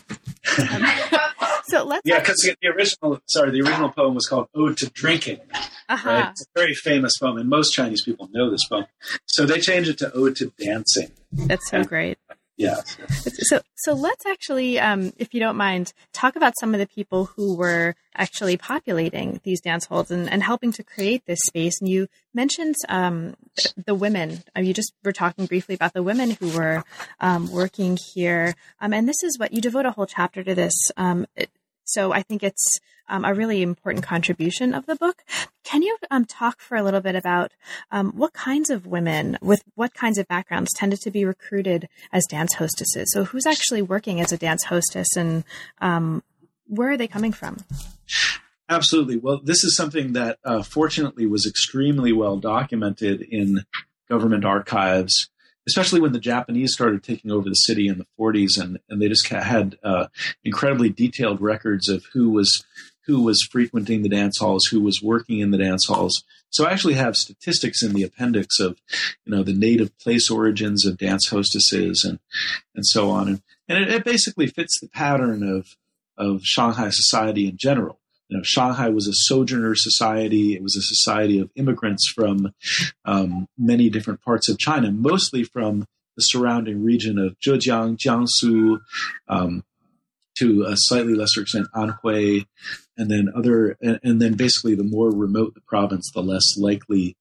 So let's because the original poem was called Ode to Drinking. Uh-huh. Right? It's a very famous poem, and most Chinese people know this poem. So they changed it to Ode to Dancing. That's so great. Yeah. So let's actually, if you don't mind, talk about some of the people who were actually populating these dance halls and helping to create this space. And you mentioned the women. You just were talking briefly about the women who were working here. And this is what you devote a whole chapter to this. So I think it's a really important contribution of the book. Can you talk for a little bit about what kinds of women with what kinds of backgrounds tended to be recruited as dance hostesses? So who's actually working as a dance hostess, and where are they coming from? Absolutely. Well, this is something that fortunately was extremely well documented in government archives, especially when the Japanese started taking over the city in the 40s, and they just had incredibly detailed records of who was frequenting the dance halls, who was working in the dance halls. So I actually have statistics in the appendix of, the native place origins of dance hostesses and so on. And it basically fits the pattern of Shanghai society in general. Shanghai was a sojourner society. It was a society of immigrants from many different parts of China, mostly from the surrounding region of Zhejiang, Jiangsu, to a slightly lesser extent Anhui, and then basically the more remote the province, the less likely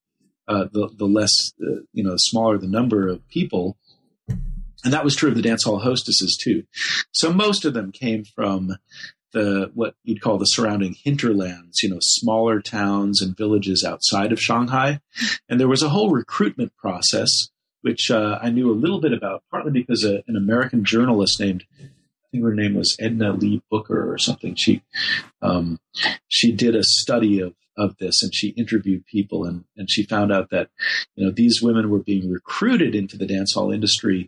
the less, smaller the number of people. And that was true of the dance hall hostesses too. So most of them came from what you'd call the surrounding hinterlands, smaller towns and villages outside of Shanghai. And there was a whole recruitment process, which I knew a little bit about, partly because an American journalist named, I think her name was Edna Lee Booker or something. She did a study of this, and she interviewed people, and she found out that, these women were being recruited into the dance hall industry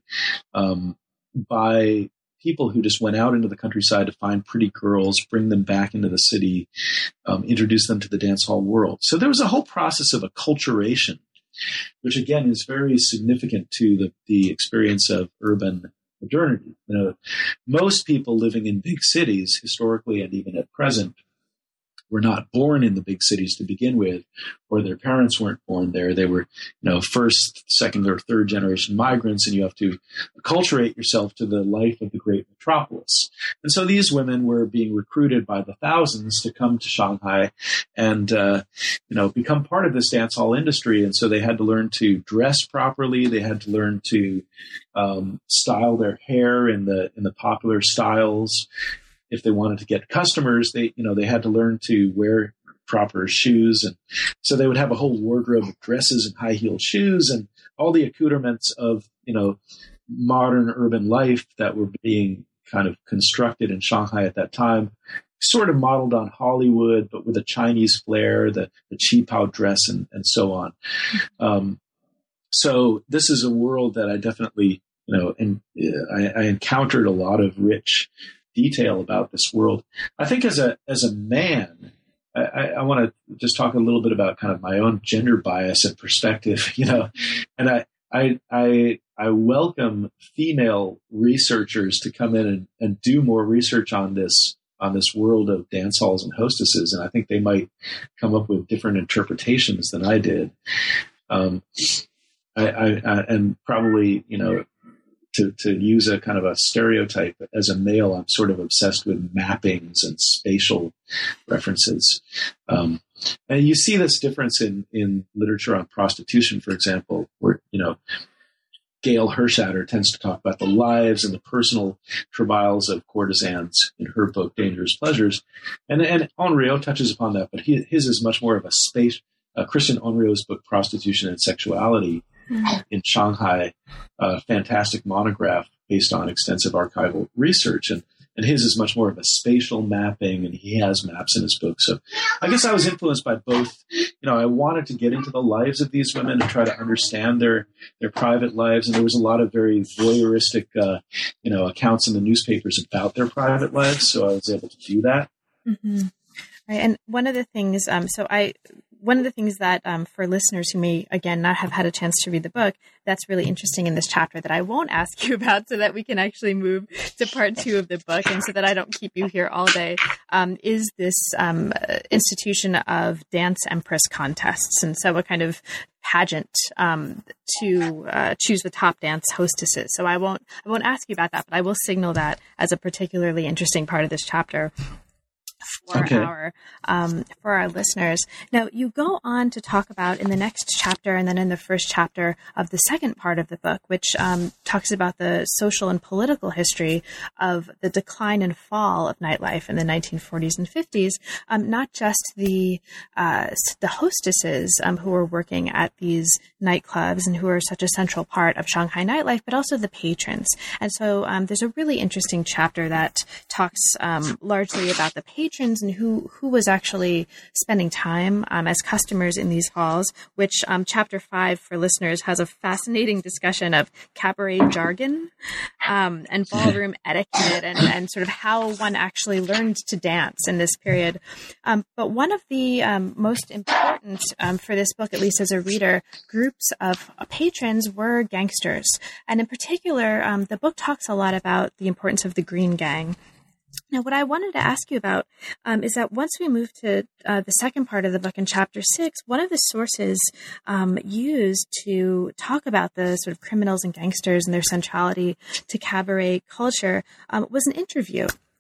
by people who just went out into the countryside to find pretty girls, bring them back into the city, introduce them to the dance hall world. So there was a whole process of acculturation, which again is very significant to the experience of urban modernity. Most people living in big cities historically and even at present were not born in the big cities to begin with, or their parents weren't born there. They were, first, second, or third generation migrants, and you have to acculturate yourself to the life of the great metropolis. And so these women were being recruited by the thousands to come to Shanghai and, become part of this dance hall industry. And so they had to learn to dress properly. They had to learn to style their hair in the popular styles. If they wanted to get customers, they had to learn to wear proper shoes. And so they would have a whole wardrobe of dresses and high-heeled shoes and all the accoutrements of, modern urban life that were being kind of constructed in Shanghai at that time, sort of modeled on Hollywood, but with a Chinese flair, the qipao dress and so on. So this is a world that I definitely, I encountered a lot of rich detail about this world. I think as a man, I want to just talk a little bit about kind of my own gender bias and perspective, and I welcome female researchers to come in and do more research on this world of dance halls and hostesses, and I think they might come up with different interpretations than I did. I and probably, to use a kind of a stereotype, as a male, I'm sort of obsessed with mappings and spatial references. And you see this difference in literature on prostitution, for example, where, Gail Hirschadder tends to talk about the lives and the personal travails of courtesans in her book, Dangerous Pleasures. And Henriot touches upon that, but his is much more of a space. Christian Henriot's book, Prostitution and Sexuality, in Shanghai, a fantastic monograph based on extensive archival research. And his is much more of a spatial mapping, and he has maps in his book. So I guess I was influenced by both. I wanted to get into the lives of these women and try to understand their private lives. And there was a lot of very voyeuristic, accounts in the newspapers about their private lives. So I was able to do that. Mm-hmm. Right. And one of the things, that for listeners who may, again, not have had a chance to read the book, that's really interesting in this chapter that I won't ask you about, so that we can actually move to part 2 of the book, and so that I don't keep you here all day, is this institution of dance empress contests. And so a kind of pageant to choose the top dance hostesses. So I won't ask you about that, but I will signal that as a particularly interesting part of this chapter for our listeners. Now, you go on to talk about in the next chapter and then in the first chapter of the second part of the book, which talks about the social and political history of the decline and fall of nightlife in the 1940s and 50s, not just the hostesses who were working at these nightclubs and who are such a central part of Shanghai nightlife, but also the patrons. And so there's a really interesting chapter that talks largely about the patrons and who was actually spending time as customers in these halls, which chapter 5 for listeners has a fascinating discussion of cabaret jargon and ballroom etiquette and sort of how one actually learned to dance in this period. But one of the most important for this book, at least as a reader, groups of patrons were gangsters. And in particular, the book talks a lot about the importance of the Green Gang. Now, what I wanted to ask you about is that once we move to the second part of the book in chapter 6, one of the sources used to talk about the sort of criminals and gangsters and their centrality to cabaret culture was an interview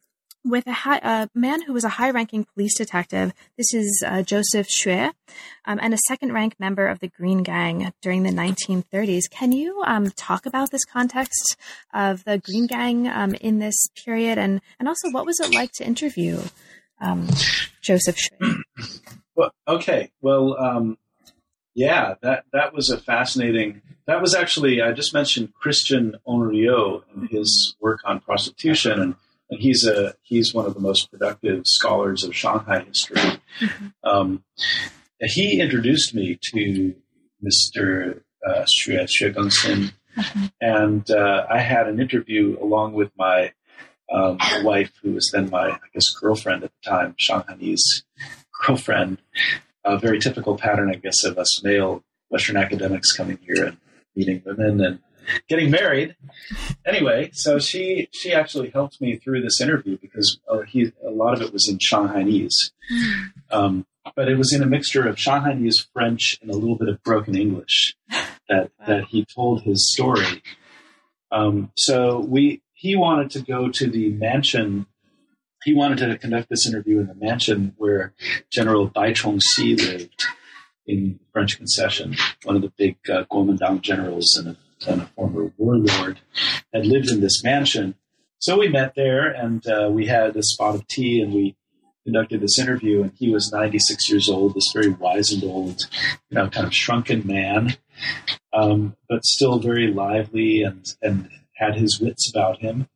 with a man who was a high-ranking police detective. This is Joseph Xue, and a second-rank member of the Green Gang during the 1930s. Can you talk about this context of the Green Gang in this period, and also what was it like to interview Joseph Xue? Well, okay. Well, yeah, that was a fascinating. That was actually, I just mentioned Christian Henriot and his work on prostitution, and he's one of the most productive scholars of Shanghai history. Mm-hmm. He introduced me to Mr. Xue Gengxin, mm-hmm. and I had an interview along with my wife, who was then my, girlfriend at the time, Shanghainese girlfriend. A very typical pattern, I guess, of us male Western academics coming here and meeting women and getting married. Anyway, so she actually helped me through this interview because a lot of it was in Shanghainese. But it was in a mixture of Shanghainese, French, and a little bit of broken English that he told his story. So he wanted to go to the mansion. He wanted to conduct this interview in the mansion where General Bai Chongxi lived in French Concession, one of the big Kuomintang generals and a former warlord, had lived in this mansion. So we met there, and we had a spot of tea, and we conducted this interview. And he was 96 years old, this very wizened old, kind of shrunken man, but still very lively and had his wits about him.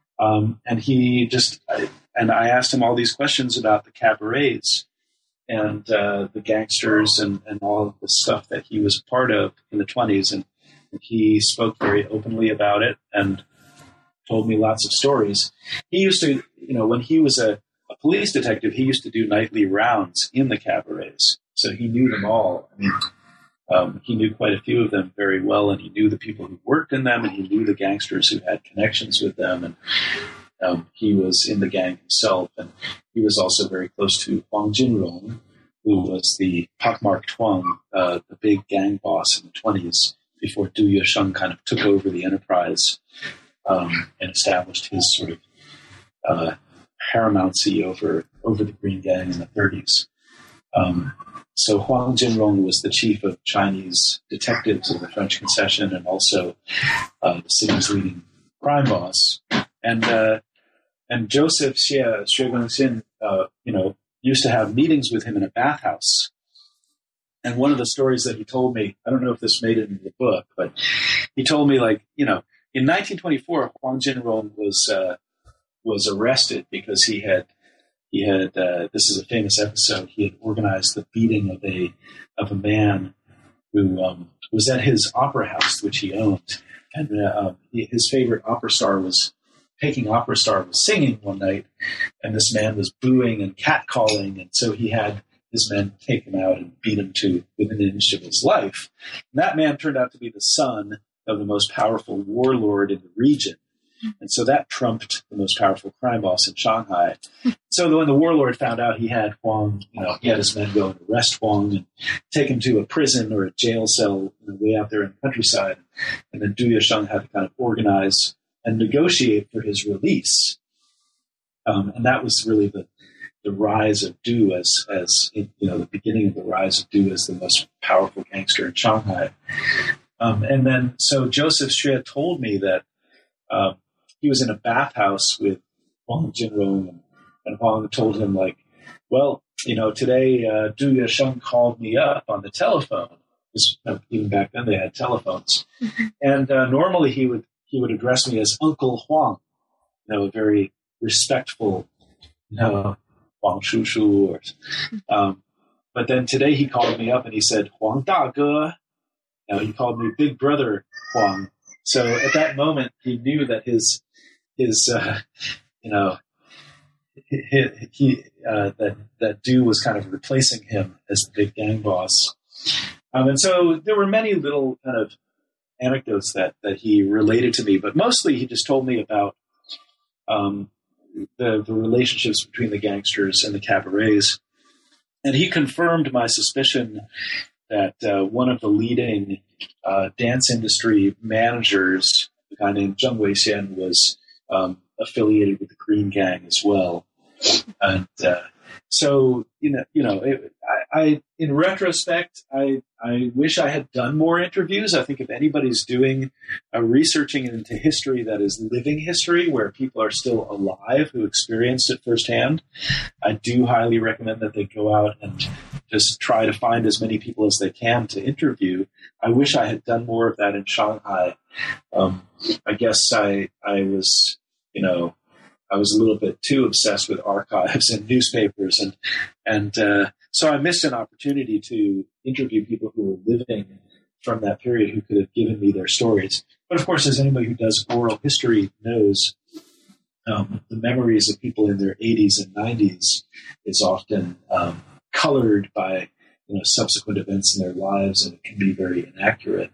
And I asked him all these questions about the cabarets and the gangsters and all of the stuff that he was part of in the 1920s. And he spoke very openly about it and told me lots of stories. He used to, when he was a police detective, he used to do nightly rounds in the cabarets. So he knew them all. I mean, he knew quite a few of them very well, and he knew the people who worked in them, and he knew the gangsters who had connections with them. And he was in the gang himself, and he was also very close to Huang Jinrong, who was the Pakmark Tuang, the big gang boss in the 1920s, before Du Yuesheng kind of took over the enterprise and established his sort of paramountcy over the Green Gang in the 1930s. So Huang Jinrong was the chief of Chinese detectives of the French Concession and also the city's leading crime boss. And Joseph Xue Gengxin, used to have meetings with him in a bathhouse. And one of the stories that he told me, I don't know if this made it into the book, but he told me, in 1924, Huang Jinrong was arrested because he had this is a famous episode. He had organized the beating of a man who was at his opera house, which he owned, and his favorite opera star was singing one night, and this man was booing and catcalling, and so he had his men take him out and beat him to within an inch of his life. And that man turned out to be the son of the most powerful warlord in the region. And so that trumped the most powerful crime boss in Shanghai. So when the warlord found out, he had Huang, he had his men go and arrest Huang and take him to a prison or a jail cell way out there in the countryside. And then Du Yuesheng had to kind of organize and negotiate for his release. And that was really the rise of Du as the beginning of the rise of Du as the most powerful gangster in Shanghai. And then, so Joseph Xue told me that he was in a bathhouse with Huang Jinrong, and Huang told him, today Du Yuesheng called me up on the telephone. Even back then they had telephones. Mm-hmm. And normally he would address me as Uncle Huang, a very respectful, Huang Shushu. But then today he called me up and he said, Huang Da Ge. He called me Big Brother Huang. So at that moment, he knew that that Du was kind of replacing him as the big gang boss. And so there were many little kind of anecdotes that he related to me, but mostly he just told me about the relationships between the gangsters and the cabarets. And he confirmed my suspicion that one of the leading dance industry managers, a guy named Zheng Weixian, was affiliated with the Green Gang as well. And so, I in retrospect, I wish I had done more interviews. I think if anybody's doing researching into history that is living history, where people are still alive who experienced it firsthand, I do highly recommend that they go out and just try to find as many people as they can to interview. I wish I had done more of that in Shanghai. I guess I was, I was a little bit too obsessed with archives and newspapers, and so I missed an opportunity to interview people who were living from that period who could have given me their stories. But of course, as anybody who does oral history knows, the memories of people in their 80s and 90s is often colored by subsequent events in their lives, and it can be very inaccurate.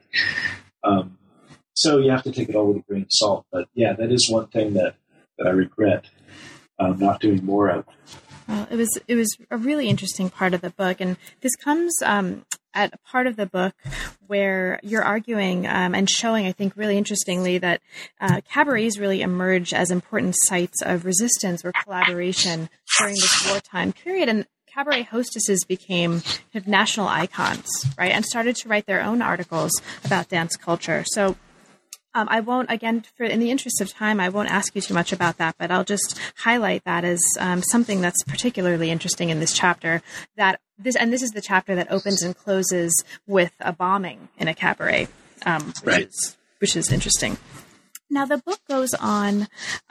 So you have to take it all with a grain of salt. But yeah, that is one thing that I regret not doing more of. Well, it was a really interesting part of the book, and this comes at a part of the book where you're arguing and showing, I think, really interestingly, that cabarets really emerge as important sites of resistance or collaboration during this wartime period, and cabaret hostesses became kind of national icons, right, and started to write their own articles about dance culture. So I won't, again, in the interest of time, I won't ask you too much about that, but I'll just highlight that as something that's particularly interesting in this chapter. This is the chapter that opens and closes with a bombing in a cabaret, which is interesting. Now, the book goes on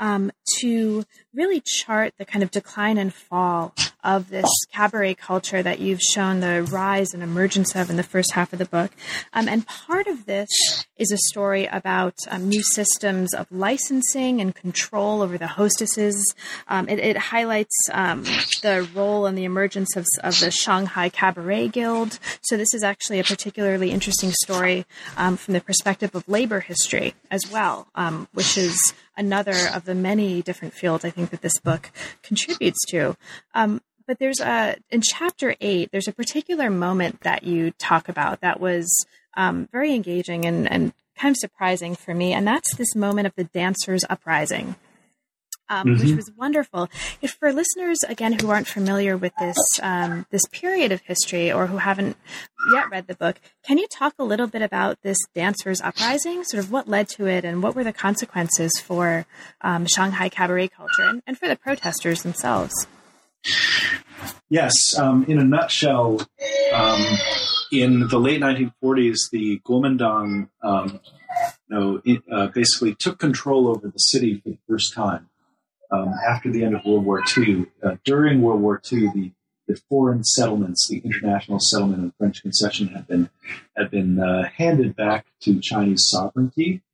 to really chart the kind of decline and fall of this cabaret culture that you've shown the rise and emergence of in the first half of the book. And part of this is a story about new systems of licensing and control over the hostesses. It highlights the role and the emergence of the Shanghai Cabaret Guild. So this is actually a particularly interesting story from the perspective of labor history as well, which is another of the many different fields I think that this book contributes to. But there's in chapter 8, there's a particular moment that you talk about that was very engaging and kind of surprising for me. And that's this moment of the dancers' uprising, which was wonderful. If for listeners, again, who aren't familiar with this period of history or who haven't yet read the book, can you talk a little bit about this dancers' uprising, sort of what led to it and what were the consequences for Shanghai cabaret culture and for the protesters themselves? Yes. In a nutshell, in the late 1940s, the Kuomintang basically took control over the city for the first time after the end of World War II. During World War II, the foreign settlements, the international settlement and French concession had been handed back to Chinese sovereignty.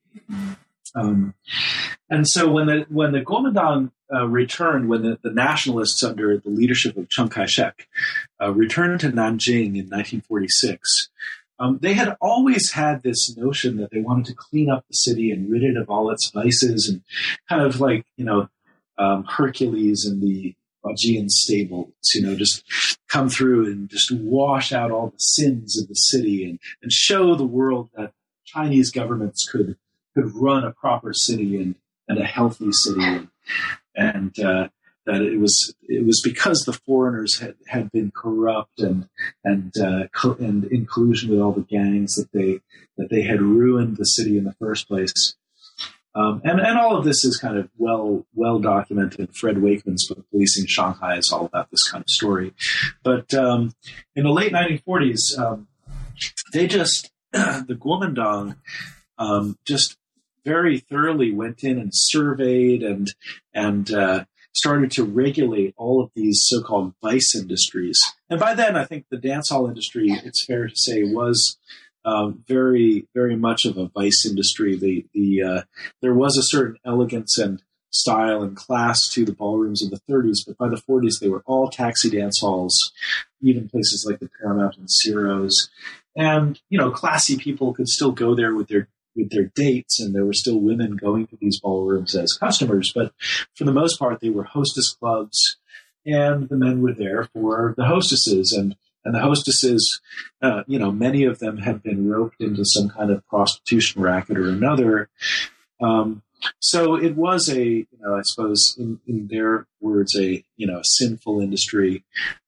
And so when the Kuomintang returned, when the nationalists under the leadership of Chiang Kai-shek returned to Nanjing in 1946, they had always had this notion that they wanted to clean up the city and rid it of all its vices, and kind of like, Hercules in the Augean stables, just come through and just wash out all the sins of the city and show the world that Chinese governments could run a proper city and a healthy city, and that it was because the foreigners had been corrupt and in collusion with all the gangs that they had ruined the city in the first place. And all of this is kind of well documented. Fred Wakeman's book, Policing Shanghai, is all about this kind of story. But in the late 1940s, the Kuomintang just very thoroughly went in and surveyed and started to regulate all of these so-called vice industries. And by then, I think the dance hall industry, it's fair to say, was very, very much of a vice industry. There was a certain elegance and style and class to the ballrooms of the 30s, but by the 40s, they were all taxi dance halls, even places like the Paramount and Ciro's. And, classy people could still go there with their dates, and there were still women going to these ballrooms as customers. But for the most part, they were hostess clubs, and the men were there for the hostesses. And the hostesses, many of them had been roped into some kind of prostitution racket or another. So it was I suppose in their words, a sinful industry.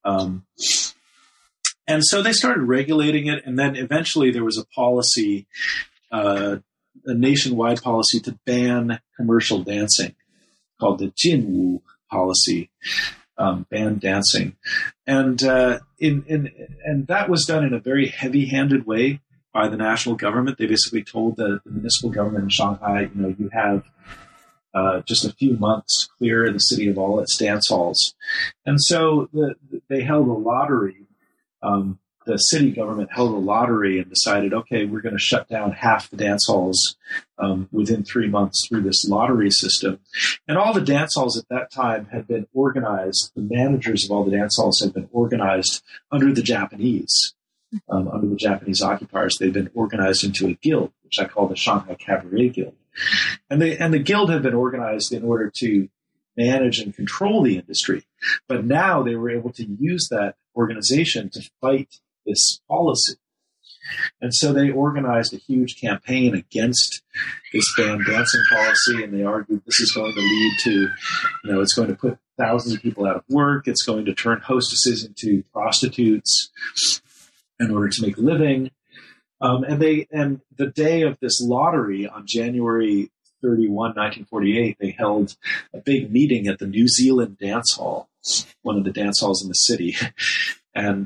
And so they started regulating it. And then eventually there was a policy, a nationwide policy to ban commercial dancing called the Jinwu policy, ban dancing. And and that was done in a very heavy-handed way by the national government. They basically told the municipal government in Shanghai, you have just a few months to clear the city of all its dance halls. And so they held a lottery. The city government held a lottery and decided, okay, we're going to shut down half the dance halls within 3 months through this lottery system. And all the dance halls at that time had been organized. The managers of all the dance halls had been organized under the Japanese. Under the Japanese occupiers, they'd been organized into a guild, which I call the Shanghai Cabaret Guild. And the guild had been organized in order to manage and control the industry. But now they were able to use that organization to fight this policy. And so they organized a huge campaign against this banned dancing policy, and they argued this is going to lead to, it's going to put thousands of people out of work. It's going to turn hostesses into prostitutes in order to make a living. And the day of this lottery on January 31, 1948, they held a big meeting at the New Zealand Dance Hall, one of the dance halls in the city. And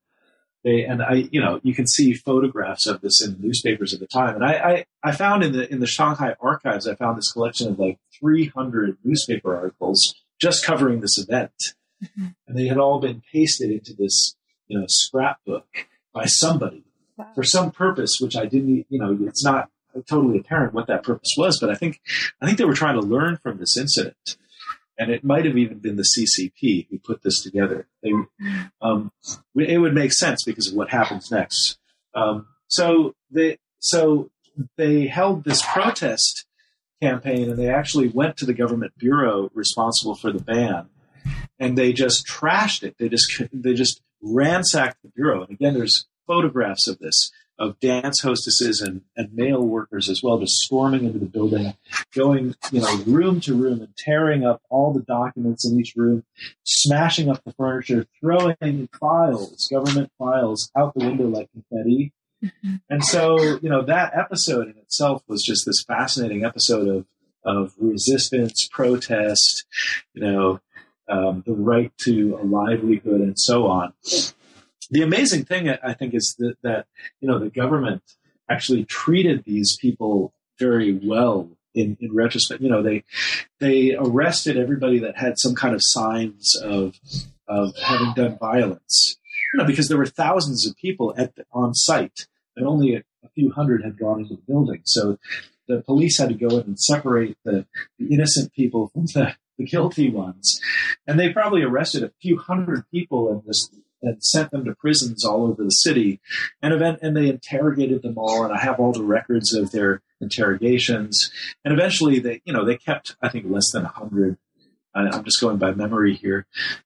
you can see photographs of this in newspapers at the time. And I found in the Shanghai archives, I found this collection of like 300 newspaper articles just covering this event. Mm-hmm. And they had all been pasted into this, scrapbook by somebody for some purpose, which I didn't, it's not totally apparent what that purpose was, but I think they were trying to learn from this incident. And it might have even been the CCP who put this together. It would make sense because of what happens next. So they held this protest campaign, and they actually went to the government bureau responsible for the ban, and they just trashed it. They just ransacked the bureau. And again, there's photographs of this, of dance hostesses and male workers as well, just storming into the building, going, room to room and tearing up all the documents in each room, smashing up the furniture, throwing files, government files, out the window like confetti. Mm-hmm. And so, that episode in itself was just this fascinating episode of resistance, protest, the right to a livelihood and so on. The amazing thing, I think, is that the government actually treated these people very well in retrospect. They arrested everybody that had some kind of signs of having done violence, because there were thousands of people on site, and only a few hundred had gone into the building. So the police had to go in and separate the innocent people from the guilty ones. And they probably arrested a few hundred people and sent them to prisons all over the city. And they interrogated them all, and I have all the records of their interrogations. And eventually they kept, I think, less than 100. I'm just going by memory here,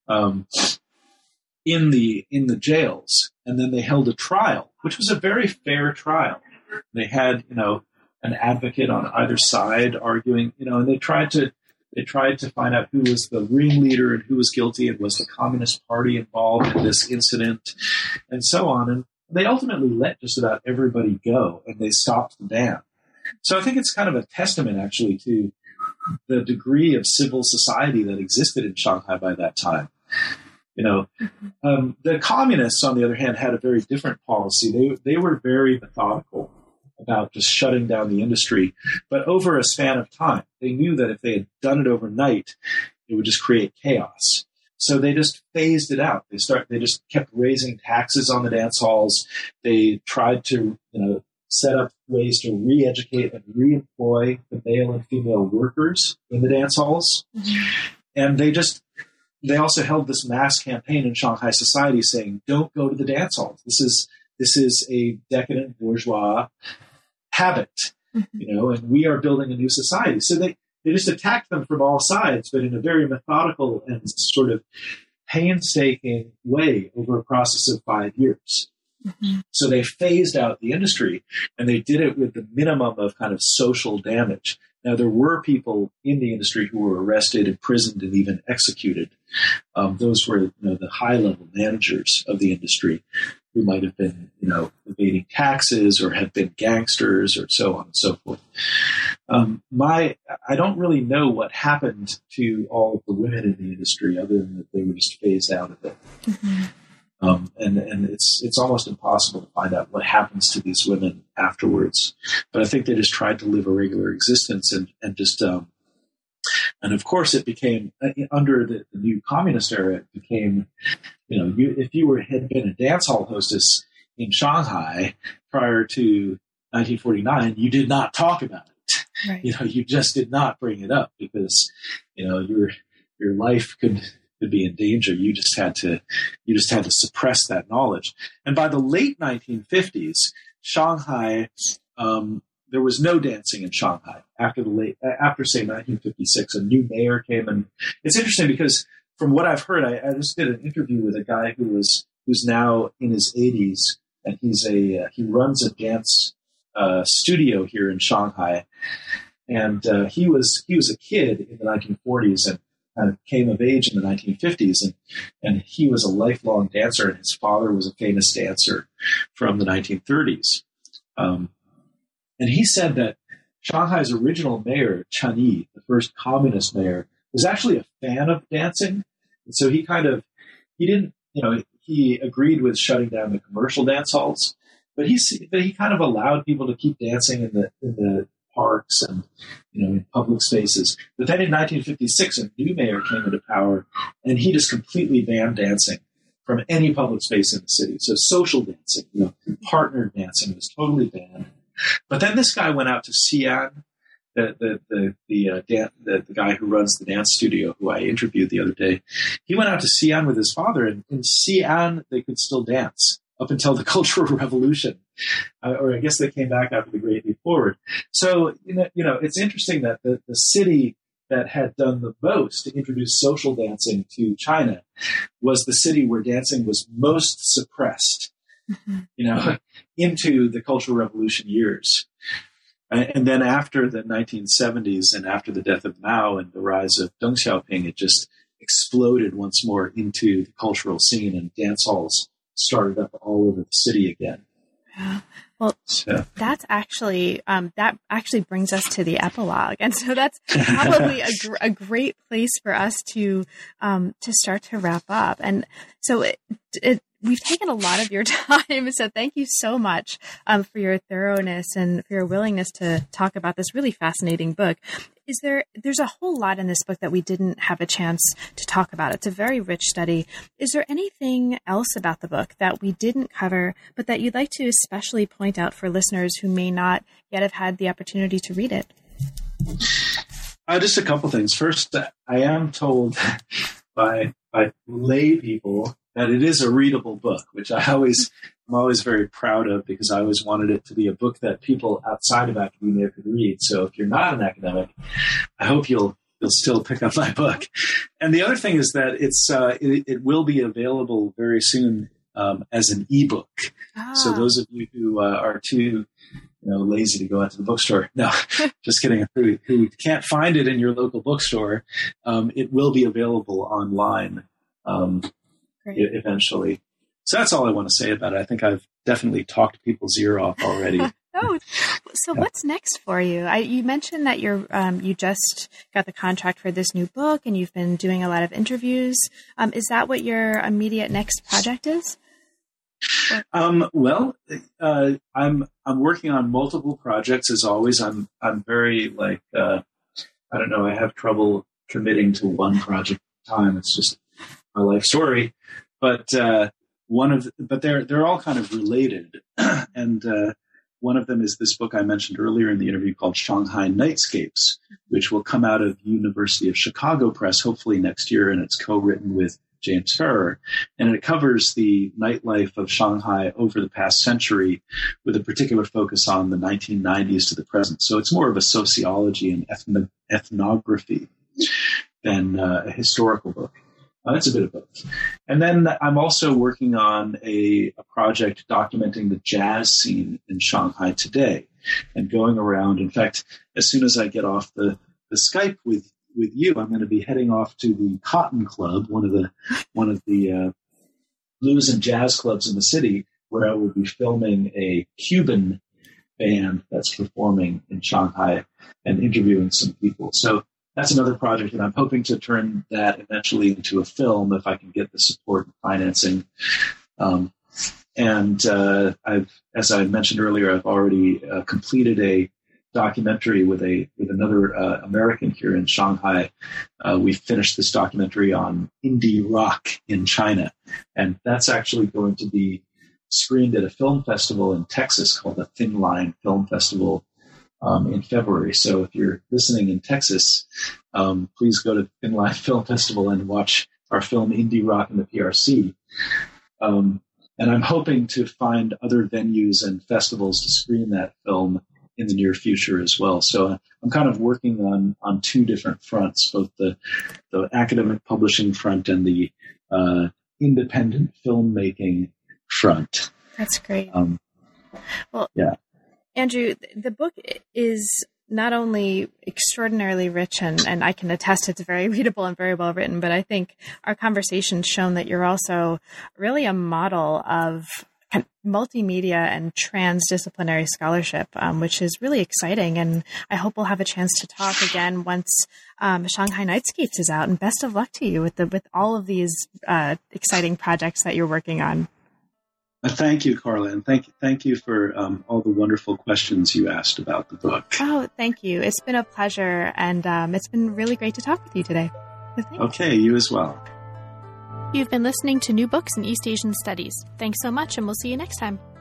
in the jails. And then they held a trial, which was a very fair trial. They had, an advocate on either side arguing, and they tried to find out who was the ringleader and who was guilty, and was the Communist Party involved in this incident, and so on. And they ultimately let just about everybody go, and they stopped the ban. So I think it's kind of a testament, actually, to the degree of civil society that existed in Shanghai by that time. The communists, on the other hand, had a very different policy. They were very methodical about just shutting down the industry, but over a span of time. They knew that if they had done it overnight, it would just create chaos. So they just phased it out. They just kept raising taxes on the dance halls. They tried to, set up ways to re-educate and re-employ the male and female workers in the dance halls. Mm-hmm. And they also held this mass campaign in Shanghai society saying, don't go to the dance halls. This is a decadent bourgeois habit, and we are building a new society. So they just attacked them from all sides, but in a very methodical and sort of painstaking way over a process of 5 years. Mm-hmm. So they phased out the industry, and they did it with the minimum of kind of social damage. Now, there were people in the industry who were arrested, imprisoned, and even executed. Those were, the high-level managers of the industry who might have been, evading taxes or had been gangsters or so on and so forth. I don't really know what happened to all of the women in the industry other than that they were just phased out of it. Mm-hmm. And it's almost impossible to find out what happens to these women afterwards. But I think they just tried to live a regular existence and just, and of course it became, under the new communist era, it became, if you had been a dance hall hostess in Shanghai prior to 1949, you did not talk about it. Right. You just did not bring it up because, your life could be in danger. You just had to suppress that knowledge. And by the late 1950s, Shanghai, there was no dancing in Shanghai. After say 1956, a new mayor came, and it's interesting because from what I've heard, I just did an interview with a guy who's now in his 80s, and he runs a dance studio here in Shanghai, and he was a kid in the 1940s and kind of came of age in the 1950s, and he was a lifelong dancer, and his father was a famous dancer from the 1930s. And he said that Shanghai's original mayor, Chen Yi, the first communist mayor, was actually a fan of dancing. And so he agreed with shutting down the commercial dance halls, but he kind of allowed people to keep dancing in the parks and, in public spaces. But then in 1956, a new mayor came into power, and he just completely banned dancing from any public space in the city. So social dancing, partner dancing was totally banned. But then this guy went out to Xi'an, the guy who runs the dance studio, who I interviewed the other day. He went out to Xi'an with his father, and in Xi'an they could still dance up until the Cultural Revolution, or I guess they came back after the Great Leap Forward. So it's interesting that the city that had done the most to introduce social dancing to China was the city where dancing was most suppressed. Mm-hmm. Into the Cultural Revolution years. And then after the 1970s and after the death of Mao and the rise of Deng Xiaoping, it just exploded once more into the cultural scene, and dance halls started up all over the city again. Yeah. Well, that's actually that actually brings us to the epilogue, and so that's probably a great place for us to start to wrap up. And so we've taken a lot of your time, so thank you so much for your thoroughness and for your willingness to talk about this really fascinating book. There's a whole lot in this book that we didn't have a chance to talk about. It's a very rich study. Is there anything else about the book that we didn't cover, but that you'd like to especially point out for listeners who may not yet have had the opportunity to read it? Just a couple things. First, I am told by lay people that it is a readable book, which I'm always very proud of, because I always wanted it to be a book that people outside of academia could read. So if you're not an academic, I hope you'll still pick up my book. And the other thing is that it will be available very soon as an ebook. So those of you who are too lazy to go out to the bookstore, no, just kidding, who can't find it in your local bookstore, it will be available online eventually. So that's all I want to say about it. I think I've definitely talked people's ear off already. What's next for you? You mentioned that you just got the contract for this new book, and you've been doing a lot of interviews. Is that what your immediate next project is? I'm working on multiple projects as always. I'm very I don't know. I have trouble committing to one project at a time. It's just my life story. But they're all kind of related, and one of them is this book I mentioned earlier in the interview called Shanghai Nightscapes, which will come out of University of Chicago Press hopefully next year, and it's co-written with James Ferrer, and it covers the nightlife of Shanghai over the past century with a particular focus on the 1990s to the present. So it's more of a sociology and ethnography than a historical book. It's a bit of both. And then I'm also working on a project documenting the jazz scene in Shanghai today. and going around. In fact, as soon as I get off the Skype with you, I'm going to be heading off to the Cotton Club, one of the blues and jazz clubs in the city, where I will be filming a Cuban band that's performing in Shanghai and interviewing some people. So that's another project, and I'm hoping to turn that eventually into a film if I can get the support and financing. As I mentioned earlier, I've already completed a documentary with another American here in Shanghai. We finished this documentary on indie rock in China, and that's actually going to be screened at a film festival in Texas called the Thin Line Film Festival in February. So if you're listening in Texas, please go to Thin Line Film Festival and watch our film Indie Rock in the PRC. And I'm hoping to find other venues and festivals to screen that film in the near future as well. So I'm kind of working on two different fronts, both the academic publishing front and the independent filmmaking front. That's great. Well, yeah. Andrew, the book is not only extraordinarily rich, and I can attest it's very readable and very well written, but I think our conversation's shown that you're also really a model of multimedia and transdisciplinary scholarship, which is really exciting. And I hope we'll have a chance to talk again once Shanghai Nightscapes is out. And best of luck to you with all of these exciting projects that you're working on. Thank you, Carla, and thank you for all the wonderful questions you asked about the book. Oh, thank you. It's been a pleasure, and it's been really great to talk with you today. Okay, you as well. You've been listening to New Books in East Asian Studies. Thanks so much, and we'll see you next time.